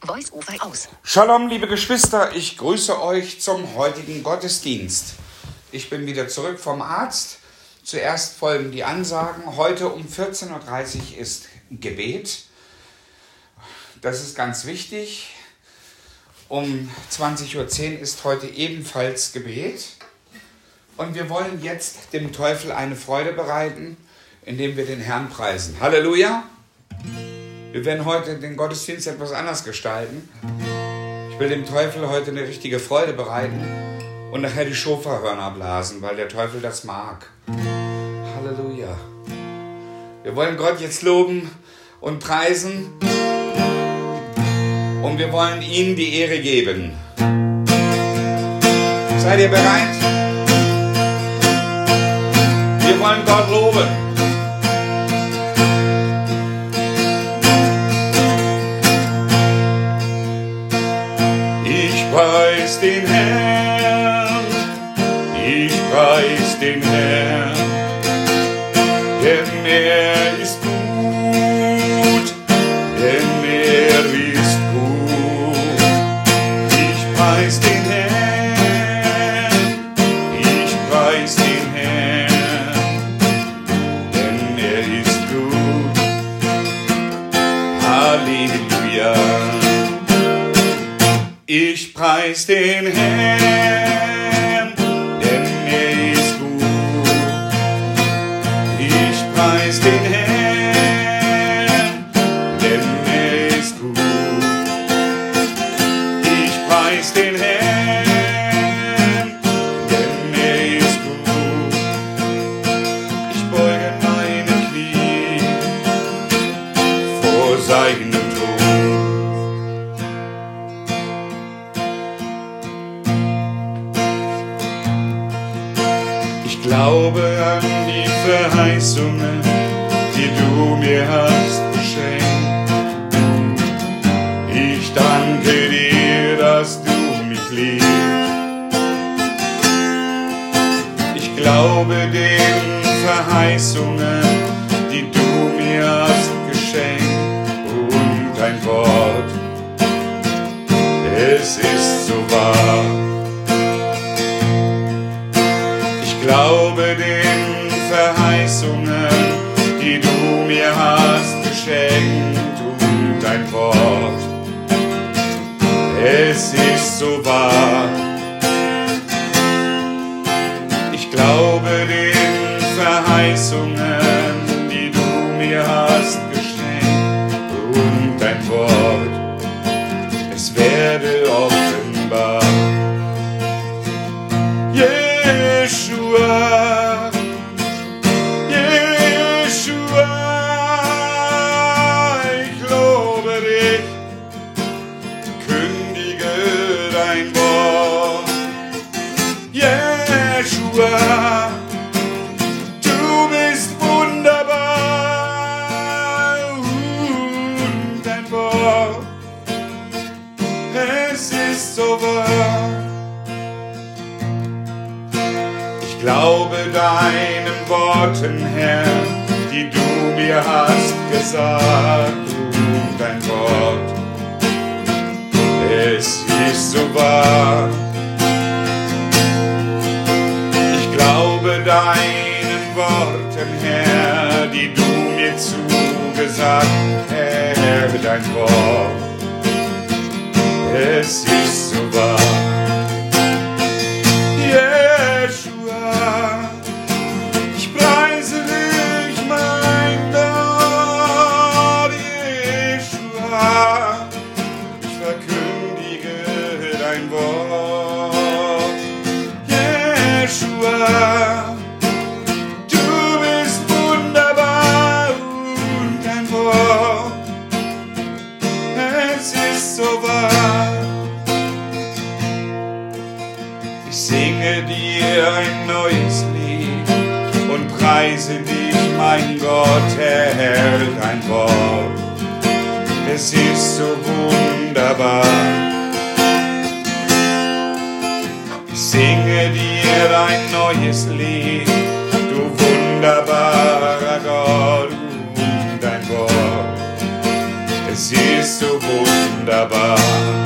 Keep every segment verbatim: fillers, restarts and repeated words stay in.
Voice-Over aus. Shalom, liebe Geschwister, ich grüße euch zum heutigen Gottesdienst. Ich bin wieder zurück vom Arzt. Zuerst folgen die Ansagen. Heute um vierzehn Uhr dreißig ist Gebet. Das ist ganz wichtig. Um zwanzig Uhr zehn ist heute ebenfalls Gebet. Und wir wollen jetzt dem Teufel eine Freude bereiten, indem wir den Herrn preisen. Halleluja! Wir werden heute den Gottesdienst etwas anders gestalten. Ich will dem Teufel heute eine richtige Freude bereiten und nachher die Schofahörner blasen, weil der Teufel das mag. Halleluja! Wir wollen Gott jetzt loben und preisen und wir wollen ihm die Ehre geben. Seid ihr bereit? Wir wollen Gott loben. Ich preis den Herrn, ich preis den Herrn, denn er ist gut, denn er ist gut. Ich preis den Herrn, ich preis den Herrn, denn er ist gut. Halleluja. Ich preis den Herrn, denn er ist gut. Ich preis den Herrn, denn er ist gut. Ich preis den Herrn, denn er ist gut. Ich beuge meine Knie vor seinem Thron. Ich glaube an die Verheißungen, die du mir hast geschenkt. Ich danke dir, dass du mich liebst. Ich glaube den Verheißungen, die du mir hast geschenkt. Und dein Wort, es ist so wahr. Ich glaube den Verheißungen, die du mir hast geschenkt, und dein Wort, es ist so wahr. Ich glaube den Verheißungen, die du mir hast geschenkt, und dein Wort, es werde offenbar. Yeshua, Yeshua, ich lobe dich, kündige dein Wort. Yeshua, du bist wunderbar, und dein Wort, es ist so wahr. Ich glaube deinen Worten, Herr, die du mir hast gesagt, und dein Wort, es ist so wahr. Ich glaube deinen Worten, Herr, die du mir zugesagt, Herr, dein Wort, es ist so wahr. Yeshua, ich preise dich, mein Gott. Yeshua, ich verkündige dein Wort. Yeshua, du bist wunderbar, und dein Wort, es ist so wahr. Ich singe dir ein neues Lied und preise dich, mein Gott, Herr, dein Wort, es ist so wunderbar. Ich singe dir ein neues Lied, du wunderbarer Gott, und dein Wort, es ist bist so wunderbar.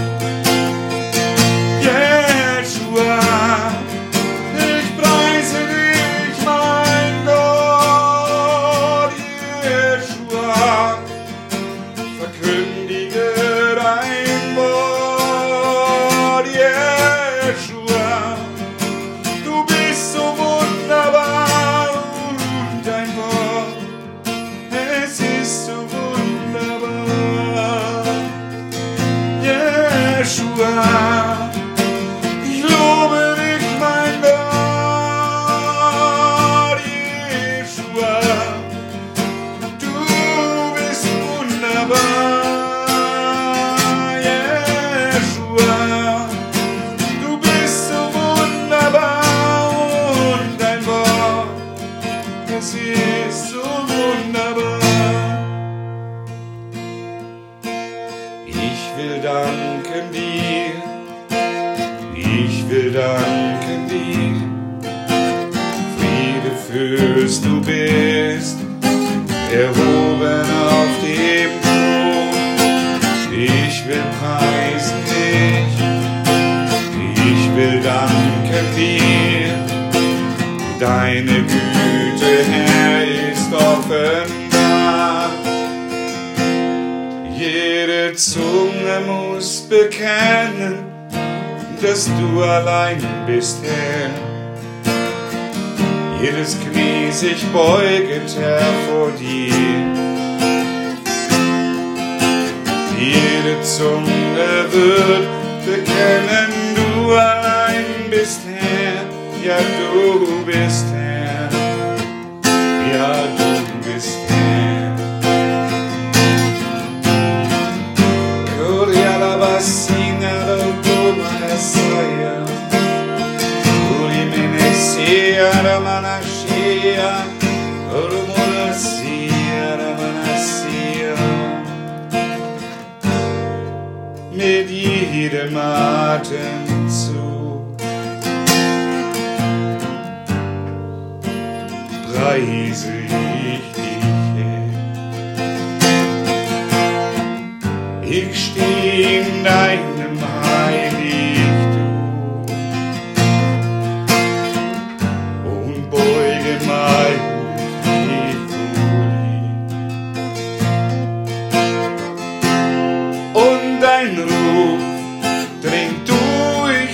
Jeschua, ich preise dich, mein Gott. Jeschua, verkündige dein Wort. Jeschua, du bist so wunderbar und dein Wort, es ist so wunderbar. Jeschua, ich lobe dich, mein Gott. Jeschua, du bist wunderbar. Jeschua, du bist so wunderbar und dein Wort, es ist so wunderbar. Ich will danken dir, ich will danken dir. Friede Fürst, du bist erhoben auf dem Thron. Ich will preisen dich, ich will danken dir. Deine Güte, Herr, ist offenbar. Jede Zunge muss bekennen, dass du allein bist, Herr. Jedes Knie sich beuget, Herr, vor dir. Jede Zunge wird bekennen, du allein bist, Herr. Ja, du bist Herr. Ja, du bist Herr. Gloria la bassina del tuo Messiah. Uli menesia la manashia. Urmulasia la manashia. Mit jedem Atemzug preise ich dich, Herr. Ich stehe in deinem Heiligtum und beuge mein Knie vor dir. Und dein Ruf dringt durch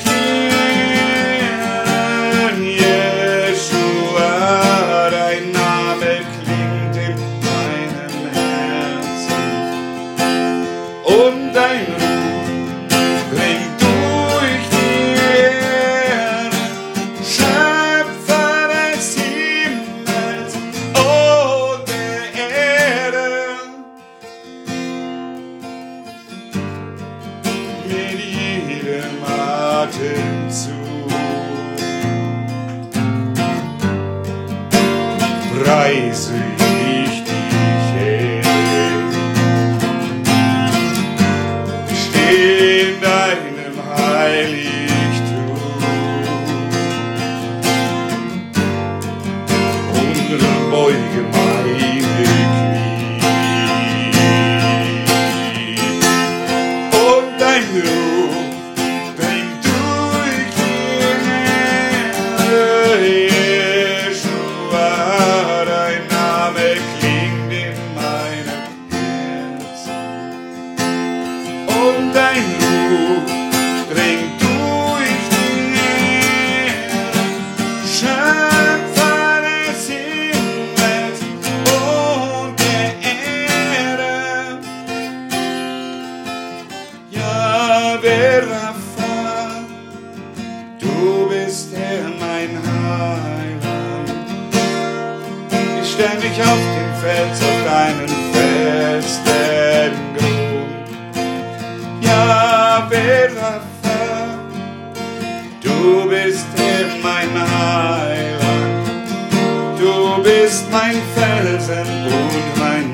den Jeschua, dein Name klingt in meinem Herzen. Und dein Ruf dringt durch die Erde, Schöpfer des Himmels und der Erde. Mit jedem Atemzug preise ich dich, Herr. Ich stehe in deinem Heiligtum und beuge meine Knie. Und dein Ruf dringt durch die Erde, Jeschua, dein Name klingt in meinem Herzen. Und dein Ruf dringt durch die Erde, Schöpfer des Himmels und der Erde. Jahwe Rapha, du bist Herr, mein Heiland. Ich stell mich auf den Fels, auf deinen festen Grund. Jahwe Rapha, du bist Herr, mein Heiland. Du bist mein Felsen und mein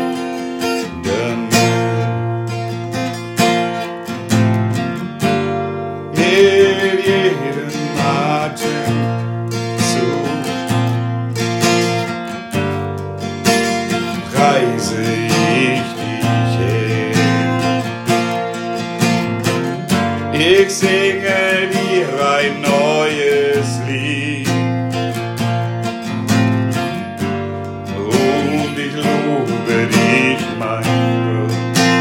Fundament. Mit jedem Atemzug preise Ich singe dir ein neues Lied und ich lobe dich, mein Gott.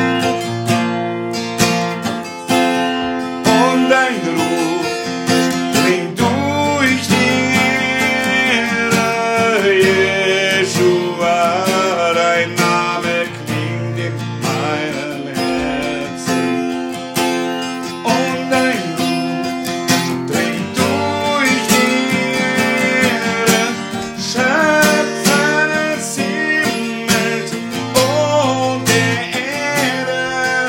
Und dein Ruf dringt durch die Erde, Jeschua, dein Name klingt in meinem Herzen. Und dein Ruf dringt durch die Erde, Schöpfer des Himmels und der Erde.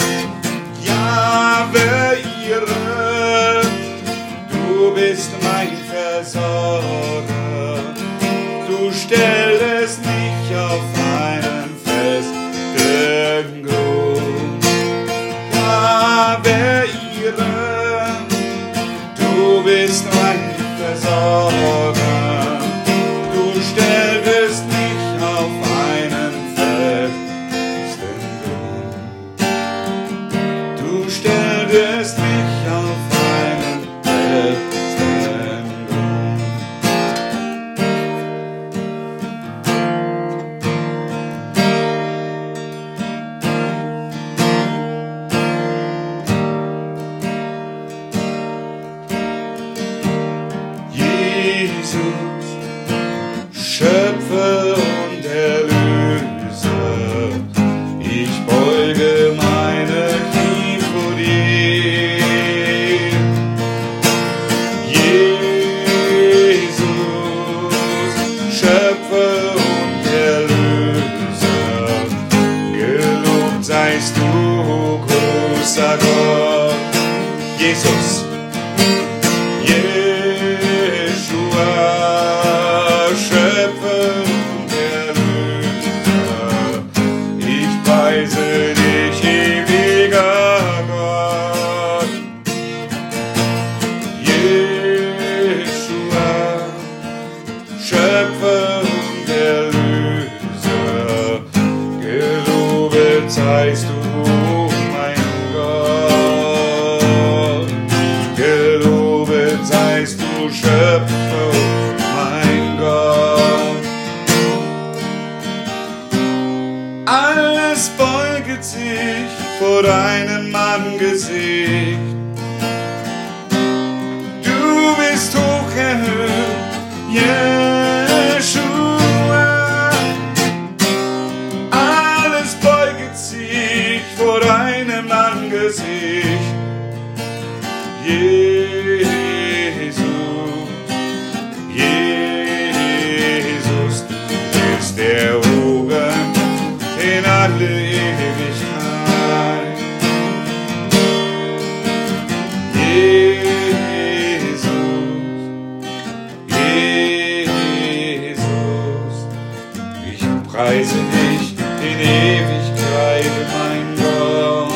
Jahwe, Jireh, du bist mein Versorger. Du stellst mich auf einen festen Grund. Jahwe, Jireh, du bist mein Versorger. Du stellst mich auf einen festen Grund. Du stellst mich auf einen festen Grund. Jesus, Schöpfer und Erlöser, ich beuge meine Knie vor dir. Jesus, Schöpfer und Erlöser, gelobt seist du, großer Gott. Jesus, Jeschua, Schöpfer und Erlöser, ich preise dich, ewiger Gott. Jeschua, Schöpfer und Erlöser, gelobet seist du, mein Gott. Gelobet seist du, Schöpfer, mein Gott. Alles beuget sich vor deinem Angesicht. Du bist hoch erhöht, Jeschua. Alles beuget sich vor deinem Angesicht. Jesus, Jesus, du bist erhoben in alle Ewigkeit. Jesus, Jesus, ich preise dich in Ewigkeit, mein Gott.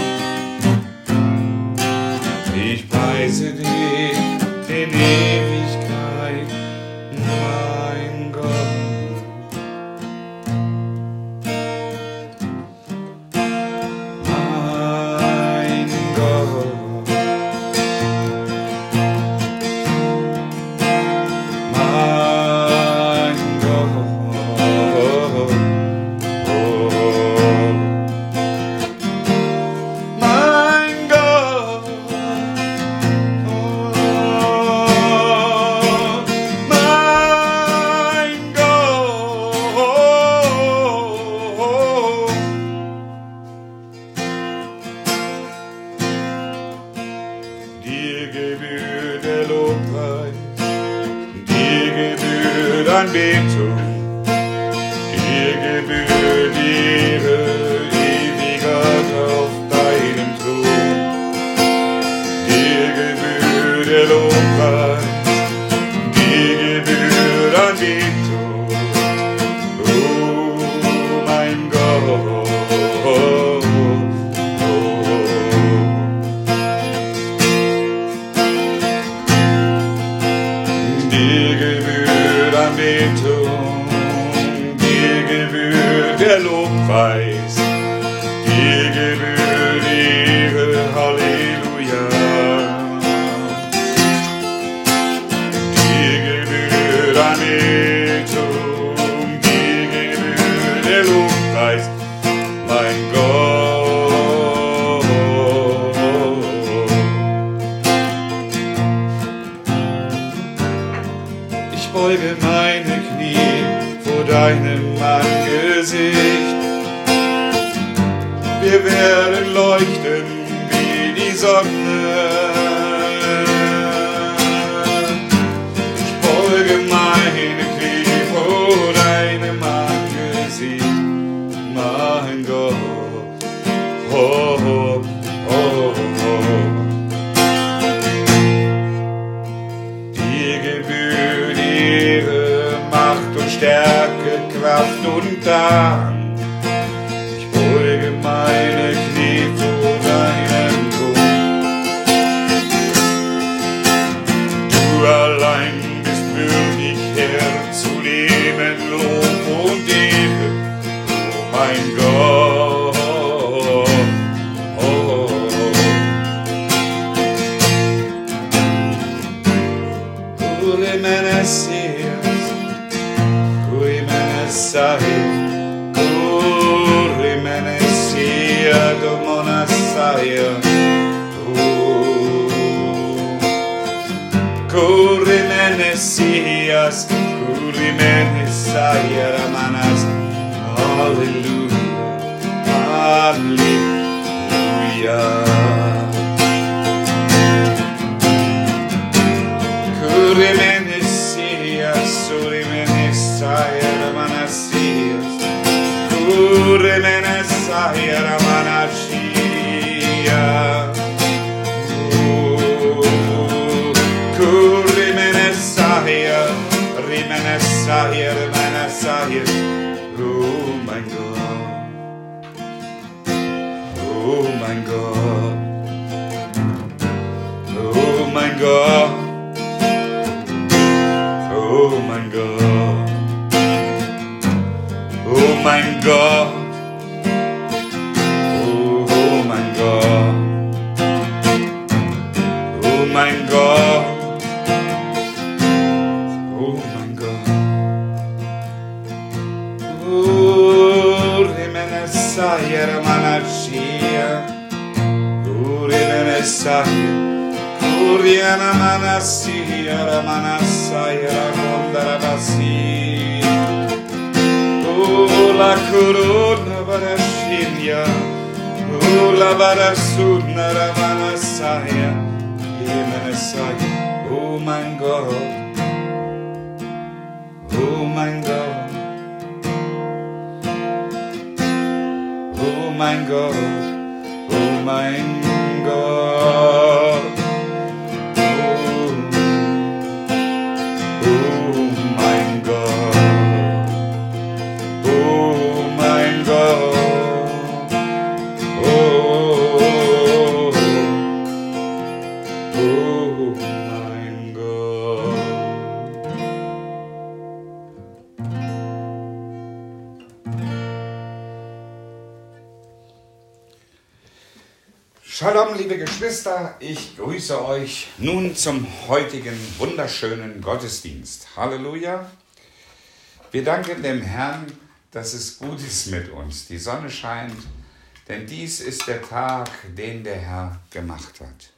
Ich preise dich in Ewigkeit, mein Gott. Mein Gott. Mein Gott. Mein Gott. Dir gebührt der Lobpreis, dir gebührt Anbetung, dir gebührt die Ehre, Ewigkeit auf deinem Thron. Dir gebührt der Lobpreis, dir gebührt Anbetung, oh mein Gott. Dir gebührt Anbetung, Messias, Kuri Messiah, Manas. Halleluja, Halleluja. Kuri Messias, Kuri Messiah, Manasias, Kuri Messiah, Manashia. Kuri Messiah, Rimenessiah, Rimenessiah. Oh mein Gott, oh mein Gott, oh mein Gott, oh mein Gott, oh mein Gott, oh mein Gott, oh mein Gott. Sayera manashia, Uriana Messiah, Uriana Manasia, Manasaya, Rondarabasi, Ula Corona Barashinia, Ula Barasuna Ramanasaya, Yemenasaya, oh mein Gott, oh mein Gott. Oh mein Gott, oh mein Gott, oh, oh mein Gott, oh mein Gott, oh, oh mein Gott. Shalom, liebe Geschwister, ich grüße euch nun zum heutigen wunderschönen Gottesdienst. Halleluja. Wir danken dem Herrn, dass es gut ist mit uns. Die Sonne scheint, denn dies ist der Tag, den der Herr gemacht hat.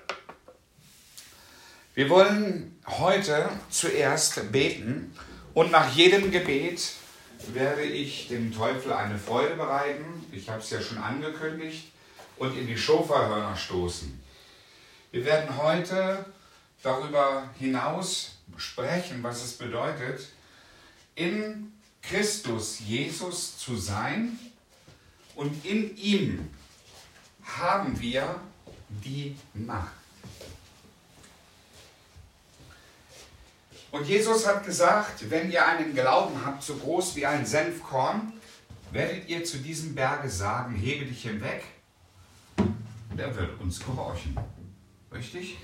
Wir wollen heute zuerst beten und nach jedem Gebet werde ich dem Teufel eine Freude bereiten. Ich habe es ja schon angekündigt. Und in die Schofahörner stoßen. Wir werden heute darüber hinaus sprechen, was es bedeutet, in Christus Jesus zu sein, und in ihm haben wir die Macht. Und Jesus hat gesagt, wenn ihr einen Glauben habt, so groß wie ein Senfkorn, werdet ihr zu diesem Berge sagen, hebe dich hinweg. Und er wird uns gehorchen. Richtig?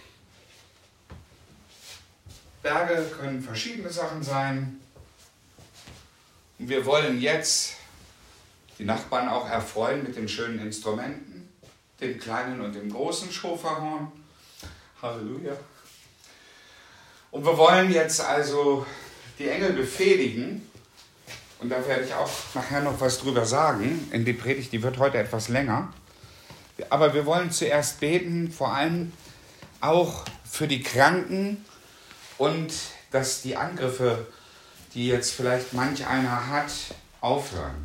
Berge können verschiedene Sachen sein. Und wir wollen jetzt die Nachbarn auch erfreuen mit den schönen Instrumenten, dem kleinen und dem großen Schofahorn. Halleluja. Und wir wollen jetzt also die Engel befehligen. Und da werde ich auch nachher noch was drüber sagen. In die Predigt, die wird heute etwas länger. Aber wir wollen zuerst beten, vor allem auch für die Kranken und dass die Angriffe, die jetzt vielleicht manch einer hat, aufhören.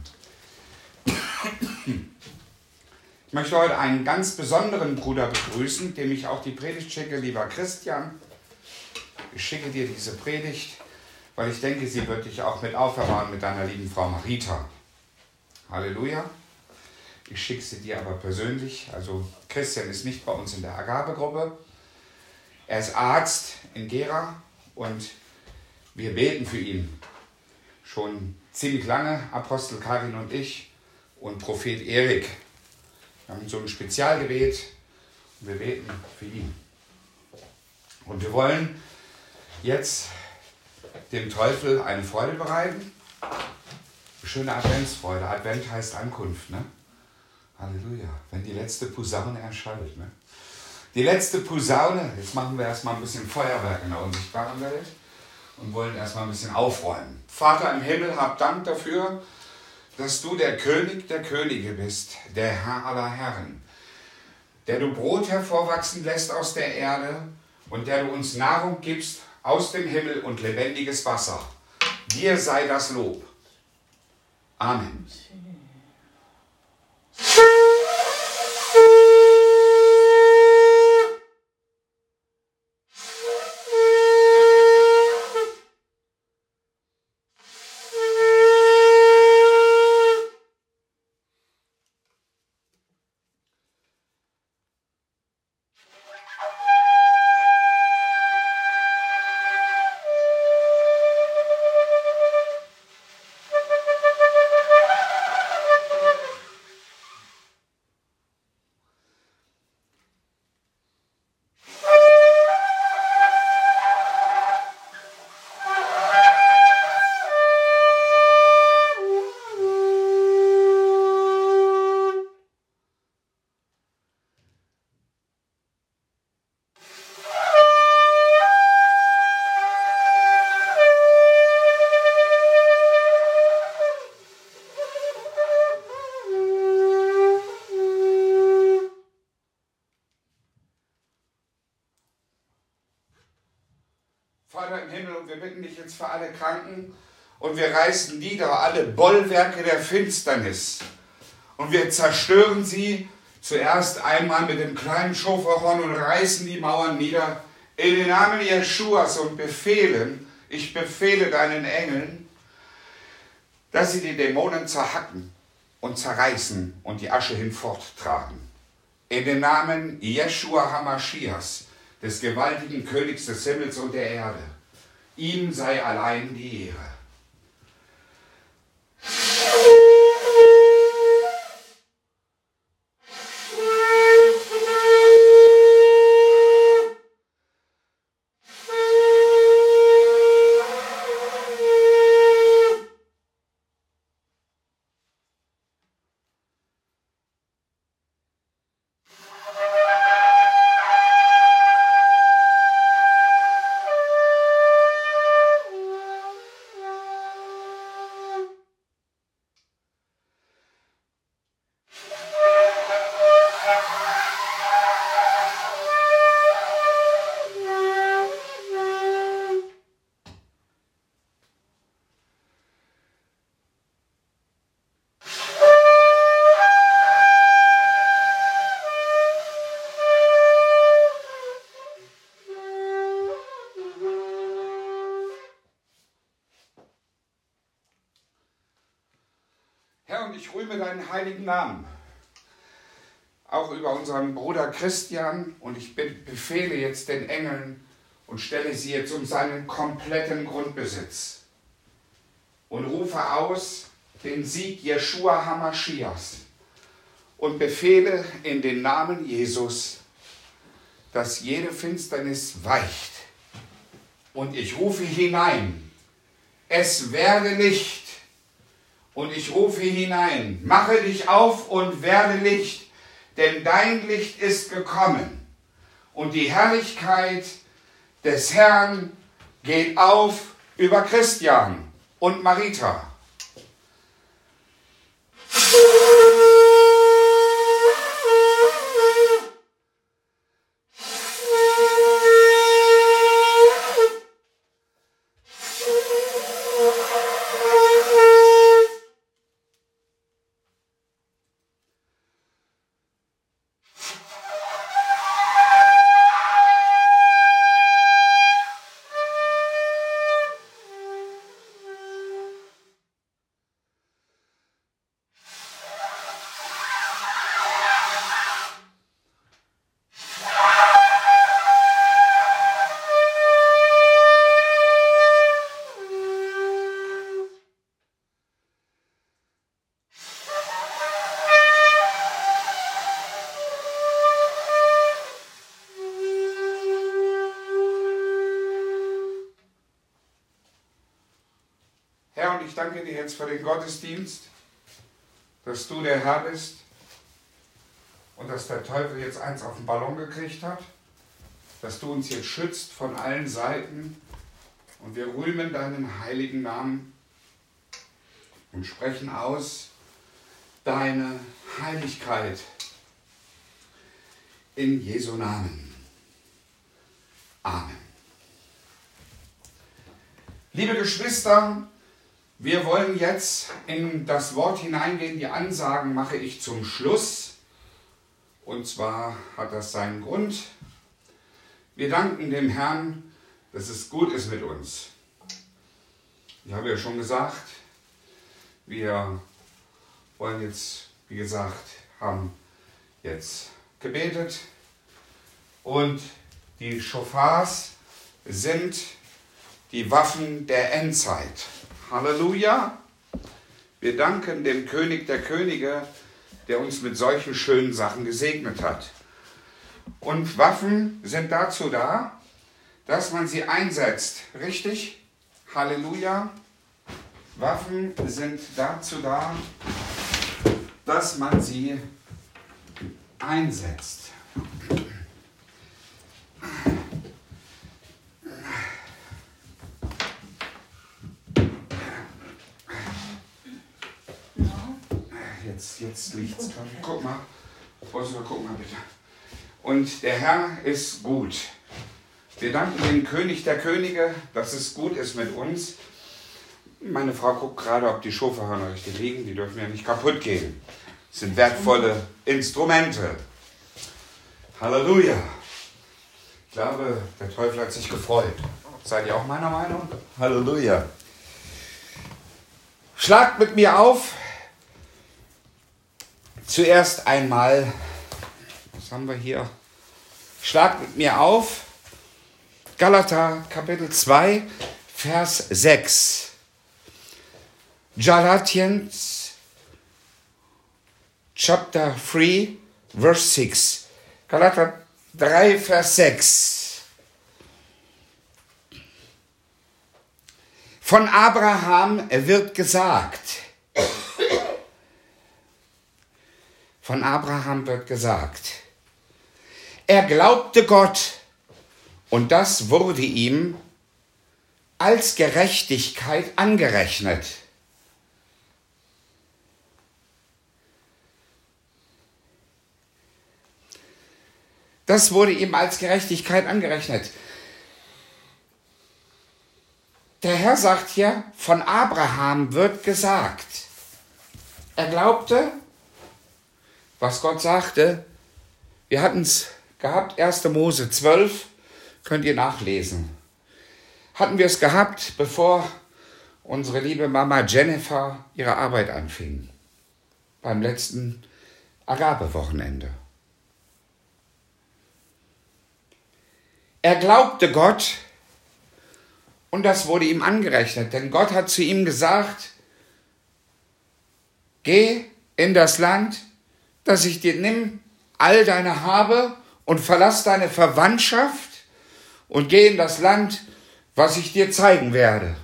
Ich möchte heute einen ganz besonderen Bruder begrüßen, dem ich auch die Predigt schicke, lieber Christian. Ich schicke dir diese Predigt, weil ich denke, sie wird dich auch mit auferbauen mit deiner lieben Frau Marita. Halleluja. Ich schicke sie dir aber persönlich. Also Christian ist nicht bei uns in der Agabegruppe. Er ist Arzt in Gera und wir beten für ihn. Schon ziemlich lange, Apostel Karin und ich und Prophet Erik. Wir haben so ein Spezialgebet und wir beten für ihn. Und wir wollen jetzt dem Teufel eine Freude bereiten. Eine schöne Adventsfreude. Advent heißt Ankunft, ne? Halleluja, wenn die letzte Posaune erschallt. Ne? Die letzte Posaune, jetzt machen wir erstmal ein bisschen Feuerwerk in der unsichtbaren Welt und wollen erstmal ein bisschen aufräumen. Vater im Himmel, hab Dank dafür, dass du der König der Könige bist, der Herr aller Herren, der du Brot hervorwachsen lässt aus der Erde und der du uns Nahrung gibst aus dem Himmel und lebendiges Wasser. Dir sei das Lob. Amen. Vater im Himmel, und wir bitten dich jetzt für alle Kranken und wir reißen nieder alle Bollwerke der Finsternis und wir zerstören sie zuerst einmal mit dem kleinen Schoferhorn und reißen die Mauern nieder in den Namen Jeschuas und befehlen, ich befehle deinen Engeln, dass sie die Dämonen zerhacken und zerreißen und die Asche hinforttragen. In den Namen Jeschua Hamaschias, des gewaltigen Königs des Himmels und der Erde. Ihm sei allein die Ehre. Herr, und ich rühme deinen heiligen Namen, auch über unseren Bruder Christian, und ich befehle jetzt den Engeln und stelle sie jetzt um seinen kompletten Grundbesitz und rufe aus den Sieg Jeschua Hamaschias und befehle in den Namen Jesus, dass jede Finsternis weicht. Und ich rufe hinein, es werde Licht. Und ich rufe hinein, mache dich auf und werde Licht, denn dein Licht ist gekommen. Und die Herrlichkeit des Herrn geht auf über Christian und Marita. Herr, und ich danke dir jetzt für den Gottesdienst, dass du der Herr bist und dass der Teufel jetzt eins auf den Ballon gekriegt hat, dass du uns jetzt schützt von allen Seiten und wir rühmen deinen heiligen Namen und sprechen aus deine Heiligkeit in Jesu Namen. Amen. Liebe Geschwister, wir wollen jetzt in das Wort hineingehen. Die Ansagen mache ich zum Schluss. Und zwar hat das seinen Grund. Wir danken dem Herrn, dass es gut ist mit uns. Ich habe ja schon gesagt, wir wollen jetzt, wie gesagt, haben jetzt gebetet. Und die Schofars sind die Waffen der Endzeit. Halleluja! Wir danken dem König der Könige, der uns mit solchen schönen Sachen gesegnet hat. Und Waffen sind dazu da, dass man sie einsetzt. Richtig? Halleluja! Waffen sind dazu da, dass man sie einsetzt. Jetzt, jetzt liegt es. Guck mal. Guck mal bitte. Und der Herr ist gut. Wir danken dem König der Könige, dass es gut ist mit uns. Meine Frau guckt gerade, ob die Schofahörner richtig liegen. Die dürfen ja nicht kaputt gehen. Das sind wertvolle Instrumente. Halleluja. Ich glaube, der Teufel hat sich gefreut. Seid ihr auch meiner Meinung? Halleluja. Schlagt mit mir auf. Zuerst einmal, was haben wir hier? Schlagt mit mir auf. Galater Kapitel zwei, Vers sechs. Galatians Chapter three, Verse six. Galater drei, Vers sechs. Von Abraham wird gesagt, von Abraham wird gesagt, er glaubte Gott und das wurde ihm als Gerechtigkeit angerechnet. Das wurde ihm als Gerechtigkeit angerechnet. Der Herr sagt hier, von Abraham wird gesagt. Er glaubte, was Gott sagte. Wir hatten es gehabt, erster Mose zwölf, könnt ihr nachlesen. Hatten wir es gehabt, bevor unsere liebe Mama Jennifer ihre Arbeit anfing. Beim letzten Agape-Wochenende. Er glaubte Gott und das wurde ihm angerechnet, denn Gott hat zu ihm gesagt, geh in das Land, das ich dir nimm, all deine Habe und verlass deine Verwandtschaft und geh in das Land, was ich dir zeigen werde.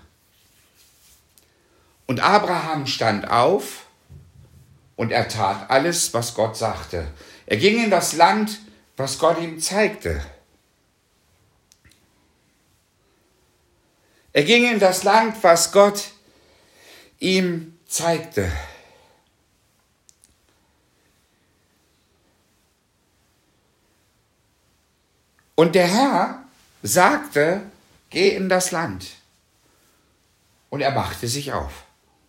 Und Abraham stand auf und er tat alles, was Gott sagte. Er ging in das Land, was Gott ihm zeigte. Er ging in das Land, was Gott ihm zeigte. Und der Herr sagte, geh in das Land. Und er machte sich auf.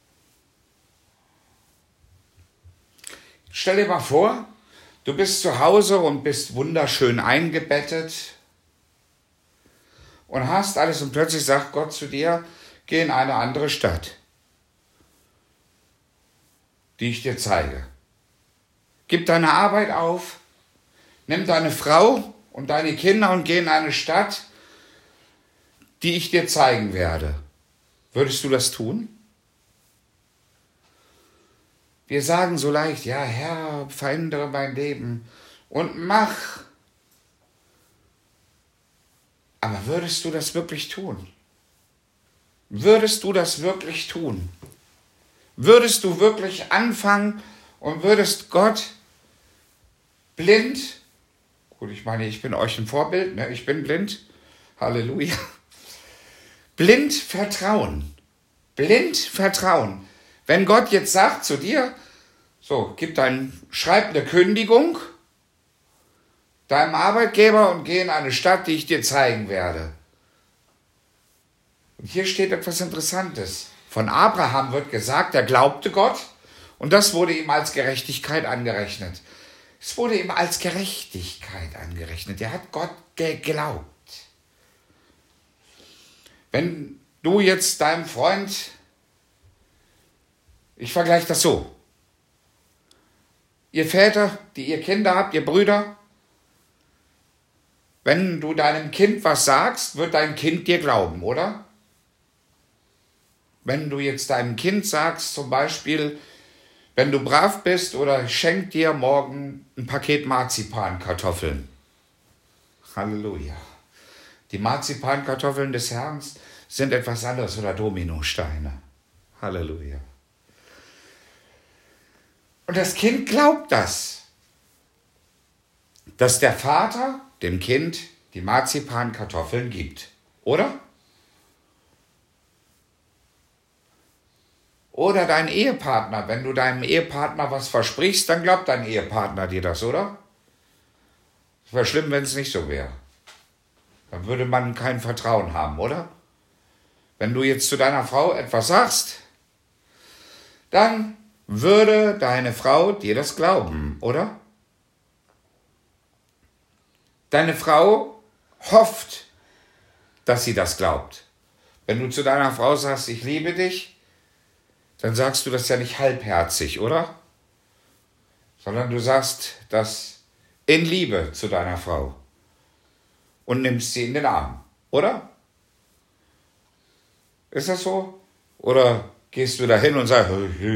Stell dir mal vor, du bist zu Hause und bist wunderschön eingebettet und hast alles und plötzlich sagt Gott zu dir, geh in eine andere Stadt, die ich dir zeige. Gib deine Arbeit auf, nimm deine Frau und deine Kinder und geh in eine Stadt, die ich dir zeigen werde. Würdest du das tun? Wir sagen so leicht, ja Herr, verändere mein Leben und mach. Aber würdest du das wirklich tun? Würdest du das wirklich tun? Würdest du wirklich anfangen und würdest Gott blind, gut, ich meine, ich bin euch ein Vorbild, ne? Ich bin blind, Halleluja, blind vertrauen, blind vertrauen. Wenn Gott jetzt sagt zu dir, so, gib dein, schreib eine Kündigung deinem Arbeitgeber und geh in eine Stadt, die ich dir zeigen werde. Und hier steht etwas Interessantes. Von Abraham wird gesagt, er glaubte Gott und das wurde ihm als Gerechtigkeit angerechnet. Es wurde ihm als Gerechtigkeit angerechnet. Er hat Gott geglaubt. Wenn du jetzt deinem Freund, ich vergleiche das so, ihr Väter, die ihr Kinder habt, ihr Brüder, wenn du deinem Kind was sagst, wird dein Kind dir glauben, oder? Wenn du jetzt deinem Kind sagst, zum Beispiel, wenn du brav bist oder ich schenke dir morgen ein Paket Marzipankartoffeln. Halleluja. Die Marzipankartoffeln des Herrn sind etwas anderes oder Dominosteine. Halleluja. Und das Kind glaubt das, dass der Vater dem Kind die Marzipankartoffeln gibt, oder? Oder dein Ehepartner, wenn du deinem Ehepartner was versprichst, dann glaubt dein Ehepartner dir das, oder? Es wäre schlimm, wenn es nicht so wäre. Dann würde man kein Vertrauen haben, oder? Wenn du jetzt zu deiner Frau etwas sagst, dann würde deine Frau dir das glauben, oder? Deine Frau hofft, dass sie das glaubt. Wenn du zu deiner Frau sagst, ich liebe dich, dann sagst du das ja nicht halbherzig, oder? Sondern du sagst das in Liebe zu deiner Frau und nimmst sie in den Arm, oder? Ist das so? Oder gehst du da hin und sagst,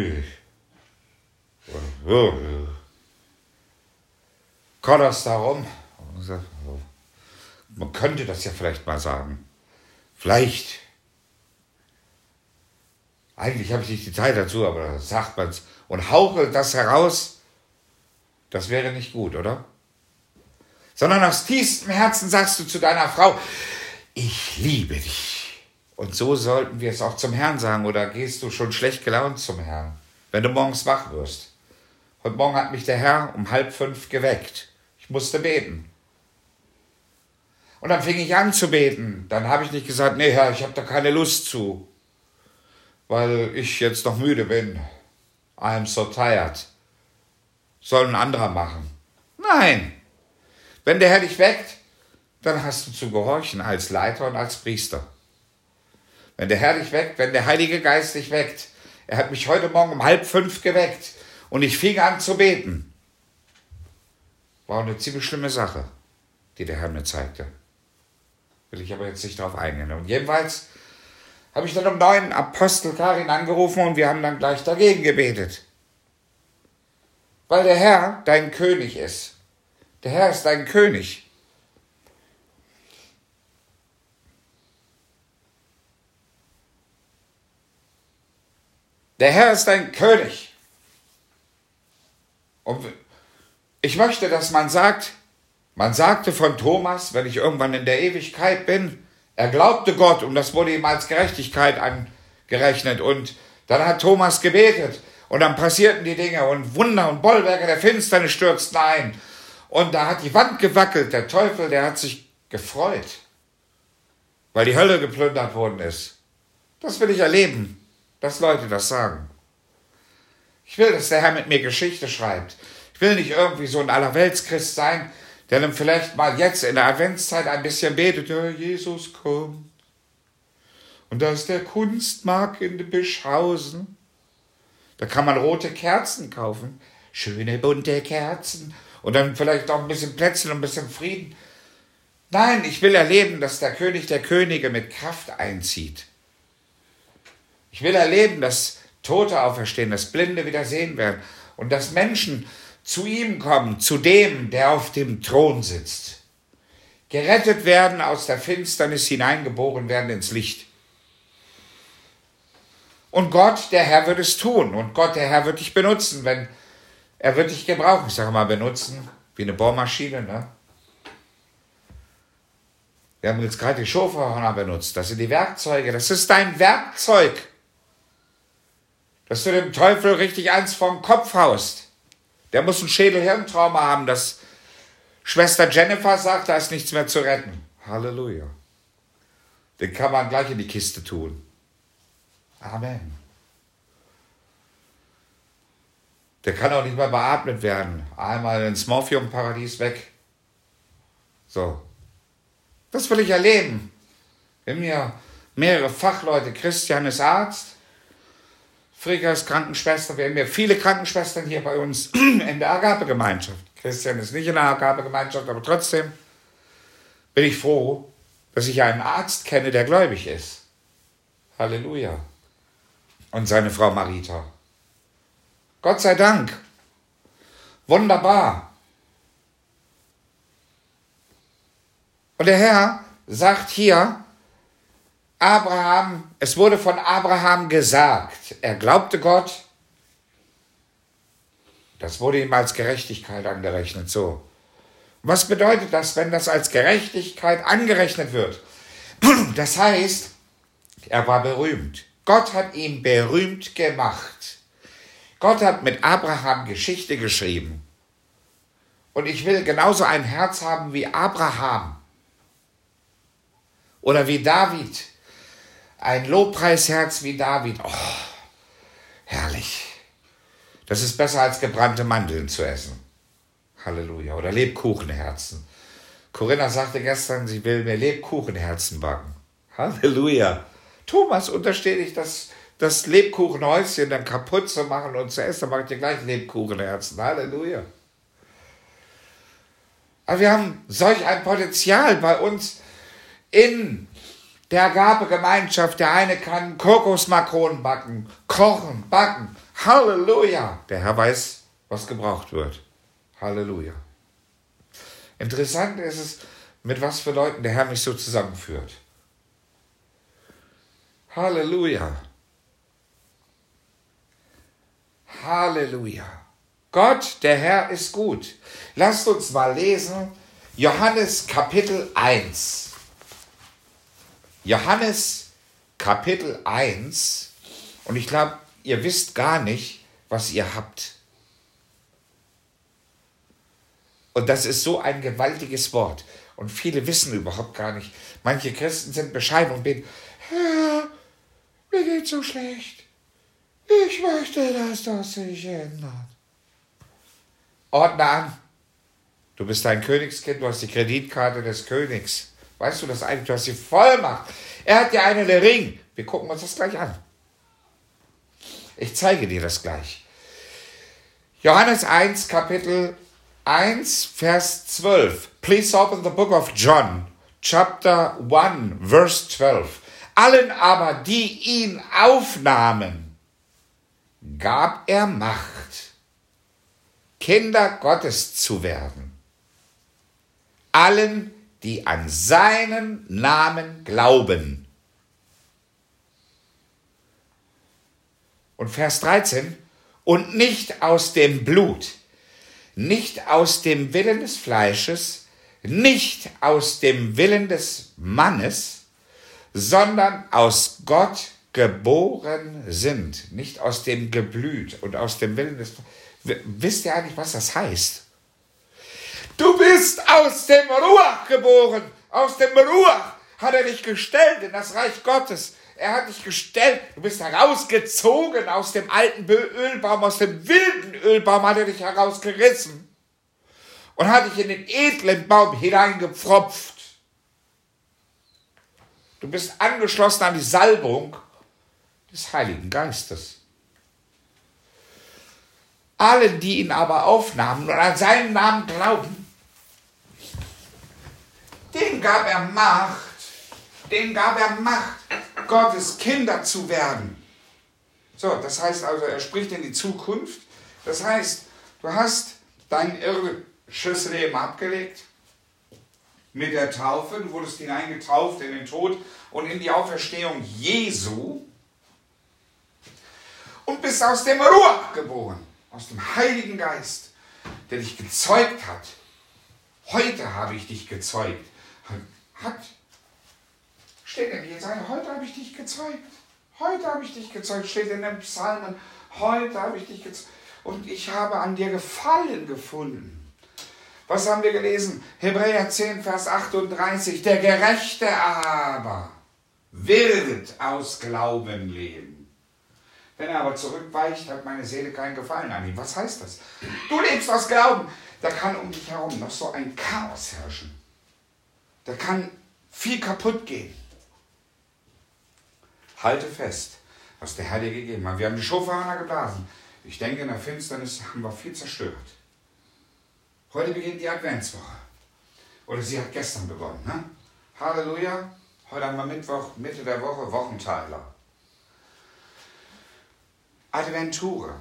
kodderst da rum? Man könnte das ja vielleicht mal sagen. Vielleicht. Eigentlich habe ich nicht die Zeit dazu, aber da sagt man es. Und hauchelt das heraus. Das wäre nicht gut, oder? Sondern aus tiefstem Herzen sagst du zu deiner Frau, ich liebe dich. Und so sollten wir es auch zum Herrn sagen. Oder gehst du schon schlecht gelaunt zum Herrn, wenn du morgens wach wirst? Heute Morgen hat mich der Herr um halb fünf geweckt. Ich musste beten. Und dann fing ich an zu beten. Dann habe ich nicht gesagt, nee Herr, ich habe da keine Lust zu, weil ich jetzt noch müde bin. I'm so tired. Soll ein anderer machen. Nein. Wenn der Herr dich weckt, dann hast du zu gehorchen als Leiter und als Priester. Wenn der Herr dich weckt, wenn der Heilige Geist dich weckt. Er hat mich heute Morgen um halb fünf geweckt und ich fing an zu beten. War eine ziemlich schlimme Sache, die der Herr mir zeigte. Will ich aber jetzt nicht drauf eingehen. Und jedenfalls habe ich dann um neun Apostel Karin angerufen und wir haben dann gleich dagegen gebetet. Weil der Herr dein König ist. Der Herr ist dein König. Der Herr ist dein König. Und ich möchte, dass man sagt, man sagte von Thomas, wenn ich irgendwann in der Ewigkeit bin, er glaubte Gott und das wurde ihm als Gerechtigkeit angerechnet. Und dann hat Thomas gebetet und dann passierten die Dinge und Wunder und Bollwerke der Finsternis stürzten ein. Und da hat die Wand gewackelt. Der Teufel, der hat sich gefreut, weil die Hölle geplündert worden ist. Das will ich erleben, dass Leute das sagen. Ich will, dass der Herr mit mir Geschichte schreibt. Ich will nicht irgendwie so ein Allerweltschrist sein, der dann vielleicht mal jetzt in der Adventszeit ein bisschen betet, ja, Jesus kommt. Und da ist der Kunstmarkt in Bischhausen. Da kann man rote Kerzen kaufen, schöne bunte Kerzen und dann vielleicht auch ein bisschen Plätzchen und ein bisschen Frieden. Nein, ich will erleben, dass der König der Könige mit Kraft einzieht. Ich will erleben, dass Tote auferstehen, dass Blinde wieder sehen werden und dass Menschen zu ihm kommen, zu dem, der auf dem Thron sitzt. Gerettet werden, aus der Finsternis hineingeboren werden ins Licht. Und Gott, der Herr, wird es tun. Und Gott, der Herr, wird dich benutzen, wenn er wird dich gebrauchen. Ich sage mal benutzen, wie eine Bohrmaschine, ne? Wir haben jetzt gerade die Schofahörner benutzt. Das sind die Werkzeuge. Das ist dein Werkzeug. Dass du dem Teufel richtig eins vom Kopf haust. Der muss ein Schädel-Hirntrauma haben, dass Schwester Jennifer sagt, da ist nichts mehr zu retten. Halleluja. Den kann man gleich in die Kiste tun. Amen. Der kann auch nicht mehr beatmet werden. Einmal ins Morphiumparadies weg. So. Das will ich erleben. Wenn mir mehrere Fachleute, Christian ist Arzt, Frika ist Krankenschwester, wir haben ja viele Krankenschwestern hier bei uns in der Agape-Gemeinschaft. Christian ist nicht in der Agape-Gemeinschaft, aber trotzdem bin ich froh, dass ich einen Arzt kenne, der gläubig ist. Halleluja. Und seine Frau Marita. Gott sei Dank. Wunderbar. Und der Herr sagt hier, Abraham, es wurde von Abraham gesagt, er glaubte Gott, das wurde ihm als Gerechtigkeit angerechnet. So. Was bedeutet das, wenn das als Gerechtigkeit angerechnet wird? Das heißt, er war berühmt. Gott hat ihn berühmt gemacht. Gott hat mit Abraham Geschichte geschrieben. Und ich will genauso ein Herz haben wie Abraham. Oder wie David. Ein Lobpreisherz wie David. Oh, herrlich. Das ist besser als gebrannte Mandeln zu essen. Halleluja. Oder Lebkuchenherzen. Corinna sagte gestern, sie will mir Lebkuchenherzen backen. Halleluja. Thomas, unterstehe ich das, das Lebkuchenhäuschen dann kaputt zu machen und zu essen, dann mache ich dir gleich Lebkuchenherzen. Halleluja. Aber wir haben solch ein Potenzial bei uns in der Agape-Gemeinschaft. Der eine kann Kokosmakronen backen, kochen, backen. Halleluja. Der Herr weiß, was gebraucht wird. Halleluja. Interessant ist es, mit was für Leuten der Herr mich so zusammenführt. Halleluja. Halleluja. Gott, der Herr, ist gut. Lasst uns mal lesen, Johannes Kapitel eins. Johannes Kapitel eins. Und ich glaube, ihr wisst gar nicht, was ihr habt. Und das ist so ein gewaltiges Wort. Und viele wissen überhaupt gar nicht. Manche Christen sind bescheiden und beten, Herr, mir geht's so schlecht. Ich möchte, dass das sich ändert. Ordne an. Du bist ein Königskind, du hast die Kreditkarte des Königs. Weißt du das eigentlich? Du hast die Vollmacht. Er hat dir einen Ring. Wir gucken uns das gleich an. Ich zeige dir das gleich. Johannes eins, Kapitel eins, Vers zwölf. Please open the book of John, chapter one, verse zwölf. Allen aber, die ihn aufnahmen, gab er Macht, Kinder Gottes zu werden. Allen, die an seinen Namen glauben. Und Vers dreizehn. Und nicht aus dem Blut, nicht aus dem Willen des Fleisches, nicht aus dem Willen des Mannes, sondern aus Gott geboren sind. Nicht aus dem Geblüt und aus dem Willen des... Wisst ihr eigentlich, was das heißt? Du bist aus dem Ruach geboren. Aus dem Ruach hat er dich gestellt in das Reich Gottes. Er hat dich gestellt. Du bist herausgezogen aus dem alten Ölbaum, aus dem wilden Ölbaum hat er dich herausgerissen und hat dich in den edlen Baum hineingepfropft. Du bist angeschlossen an die Salbung des Heiligen Geistes. Allen, die ihn aber aufnahmen und an seinen Namen glauben, denen gab er Macht, denen gab er Macht, Gottes Kinder zu werden. So, das heißt also, er spricht in die Zukunft. Das heißt, du hast dein irdisches Leben abgelegt mit der Taufe. Du wurdest hineingetauft in den Tod und in die Auferstehung Jesu und bist aus dem Ruach geboren, aus dem Heiligen Geist, der dich gezeugt hat. Heute habe ich dich gezeugt. Hat, steht in Jesaja, heute habe ich dich gezeugt. Heute habe ich dich gezeugt, steht in den Psalmen. Heute habe ich dich gezeugt. Und ich habe an dir Gefallen gefunden. Was haben wir gelesen? Hebräer zehn, Vers achtunddreißig. Der Gerechte aber wird aus Glauben leben. Wenn er aber zurückweicht, hat meine Seele keinen Gefallen an ihm. Was heißt das? Du lebst aus Glauben. Da kann um dich herum noch so ein Chaos herrschen. Da kann viel kaputt gehen. Halte fest, was der Herr dir gegeben hat. Wir haben die Schofar geblasen. Ich denke, in der Finsternis haben wir viel zerstört. Heute beginnt die Adventswoche. Oder sie hat gestern begonnen. Ne? Halleluja. Heute haben wir Mittwoch, Mitte der Woche, Wochenteiler. Adventure.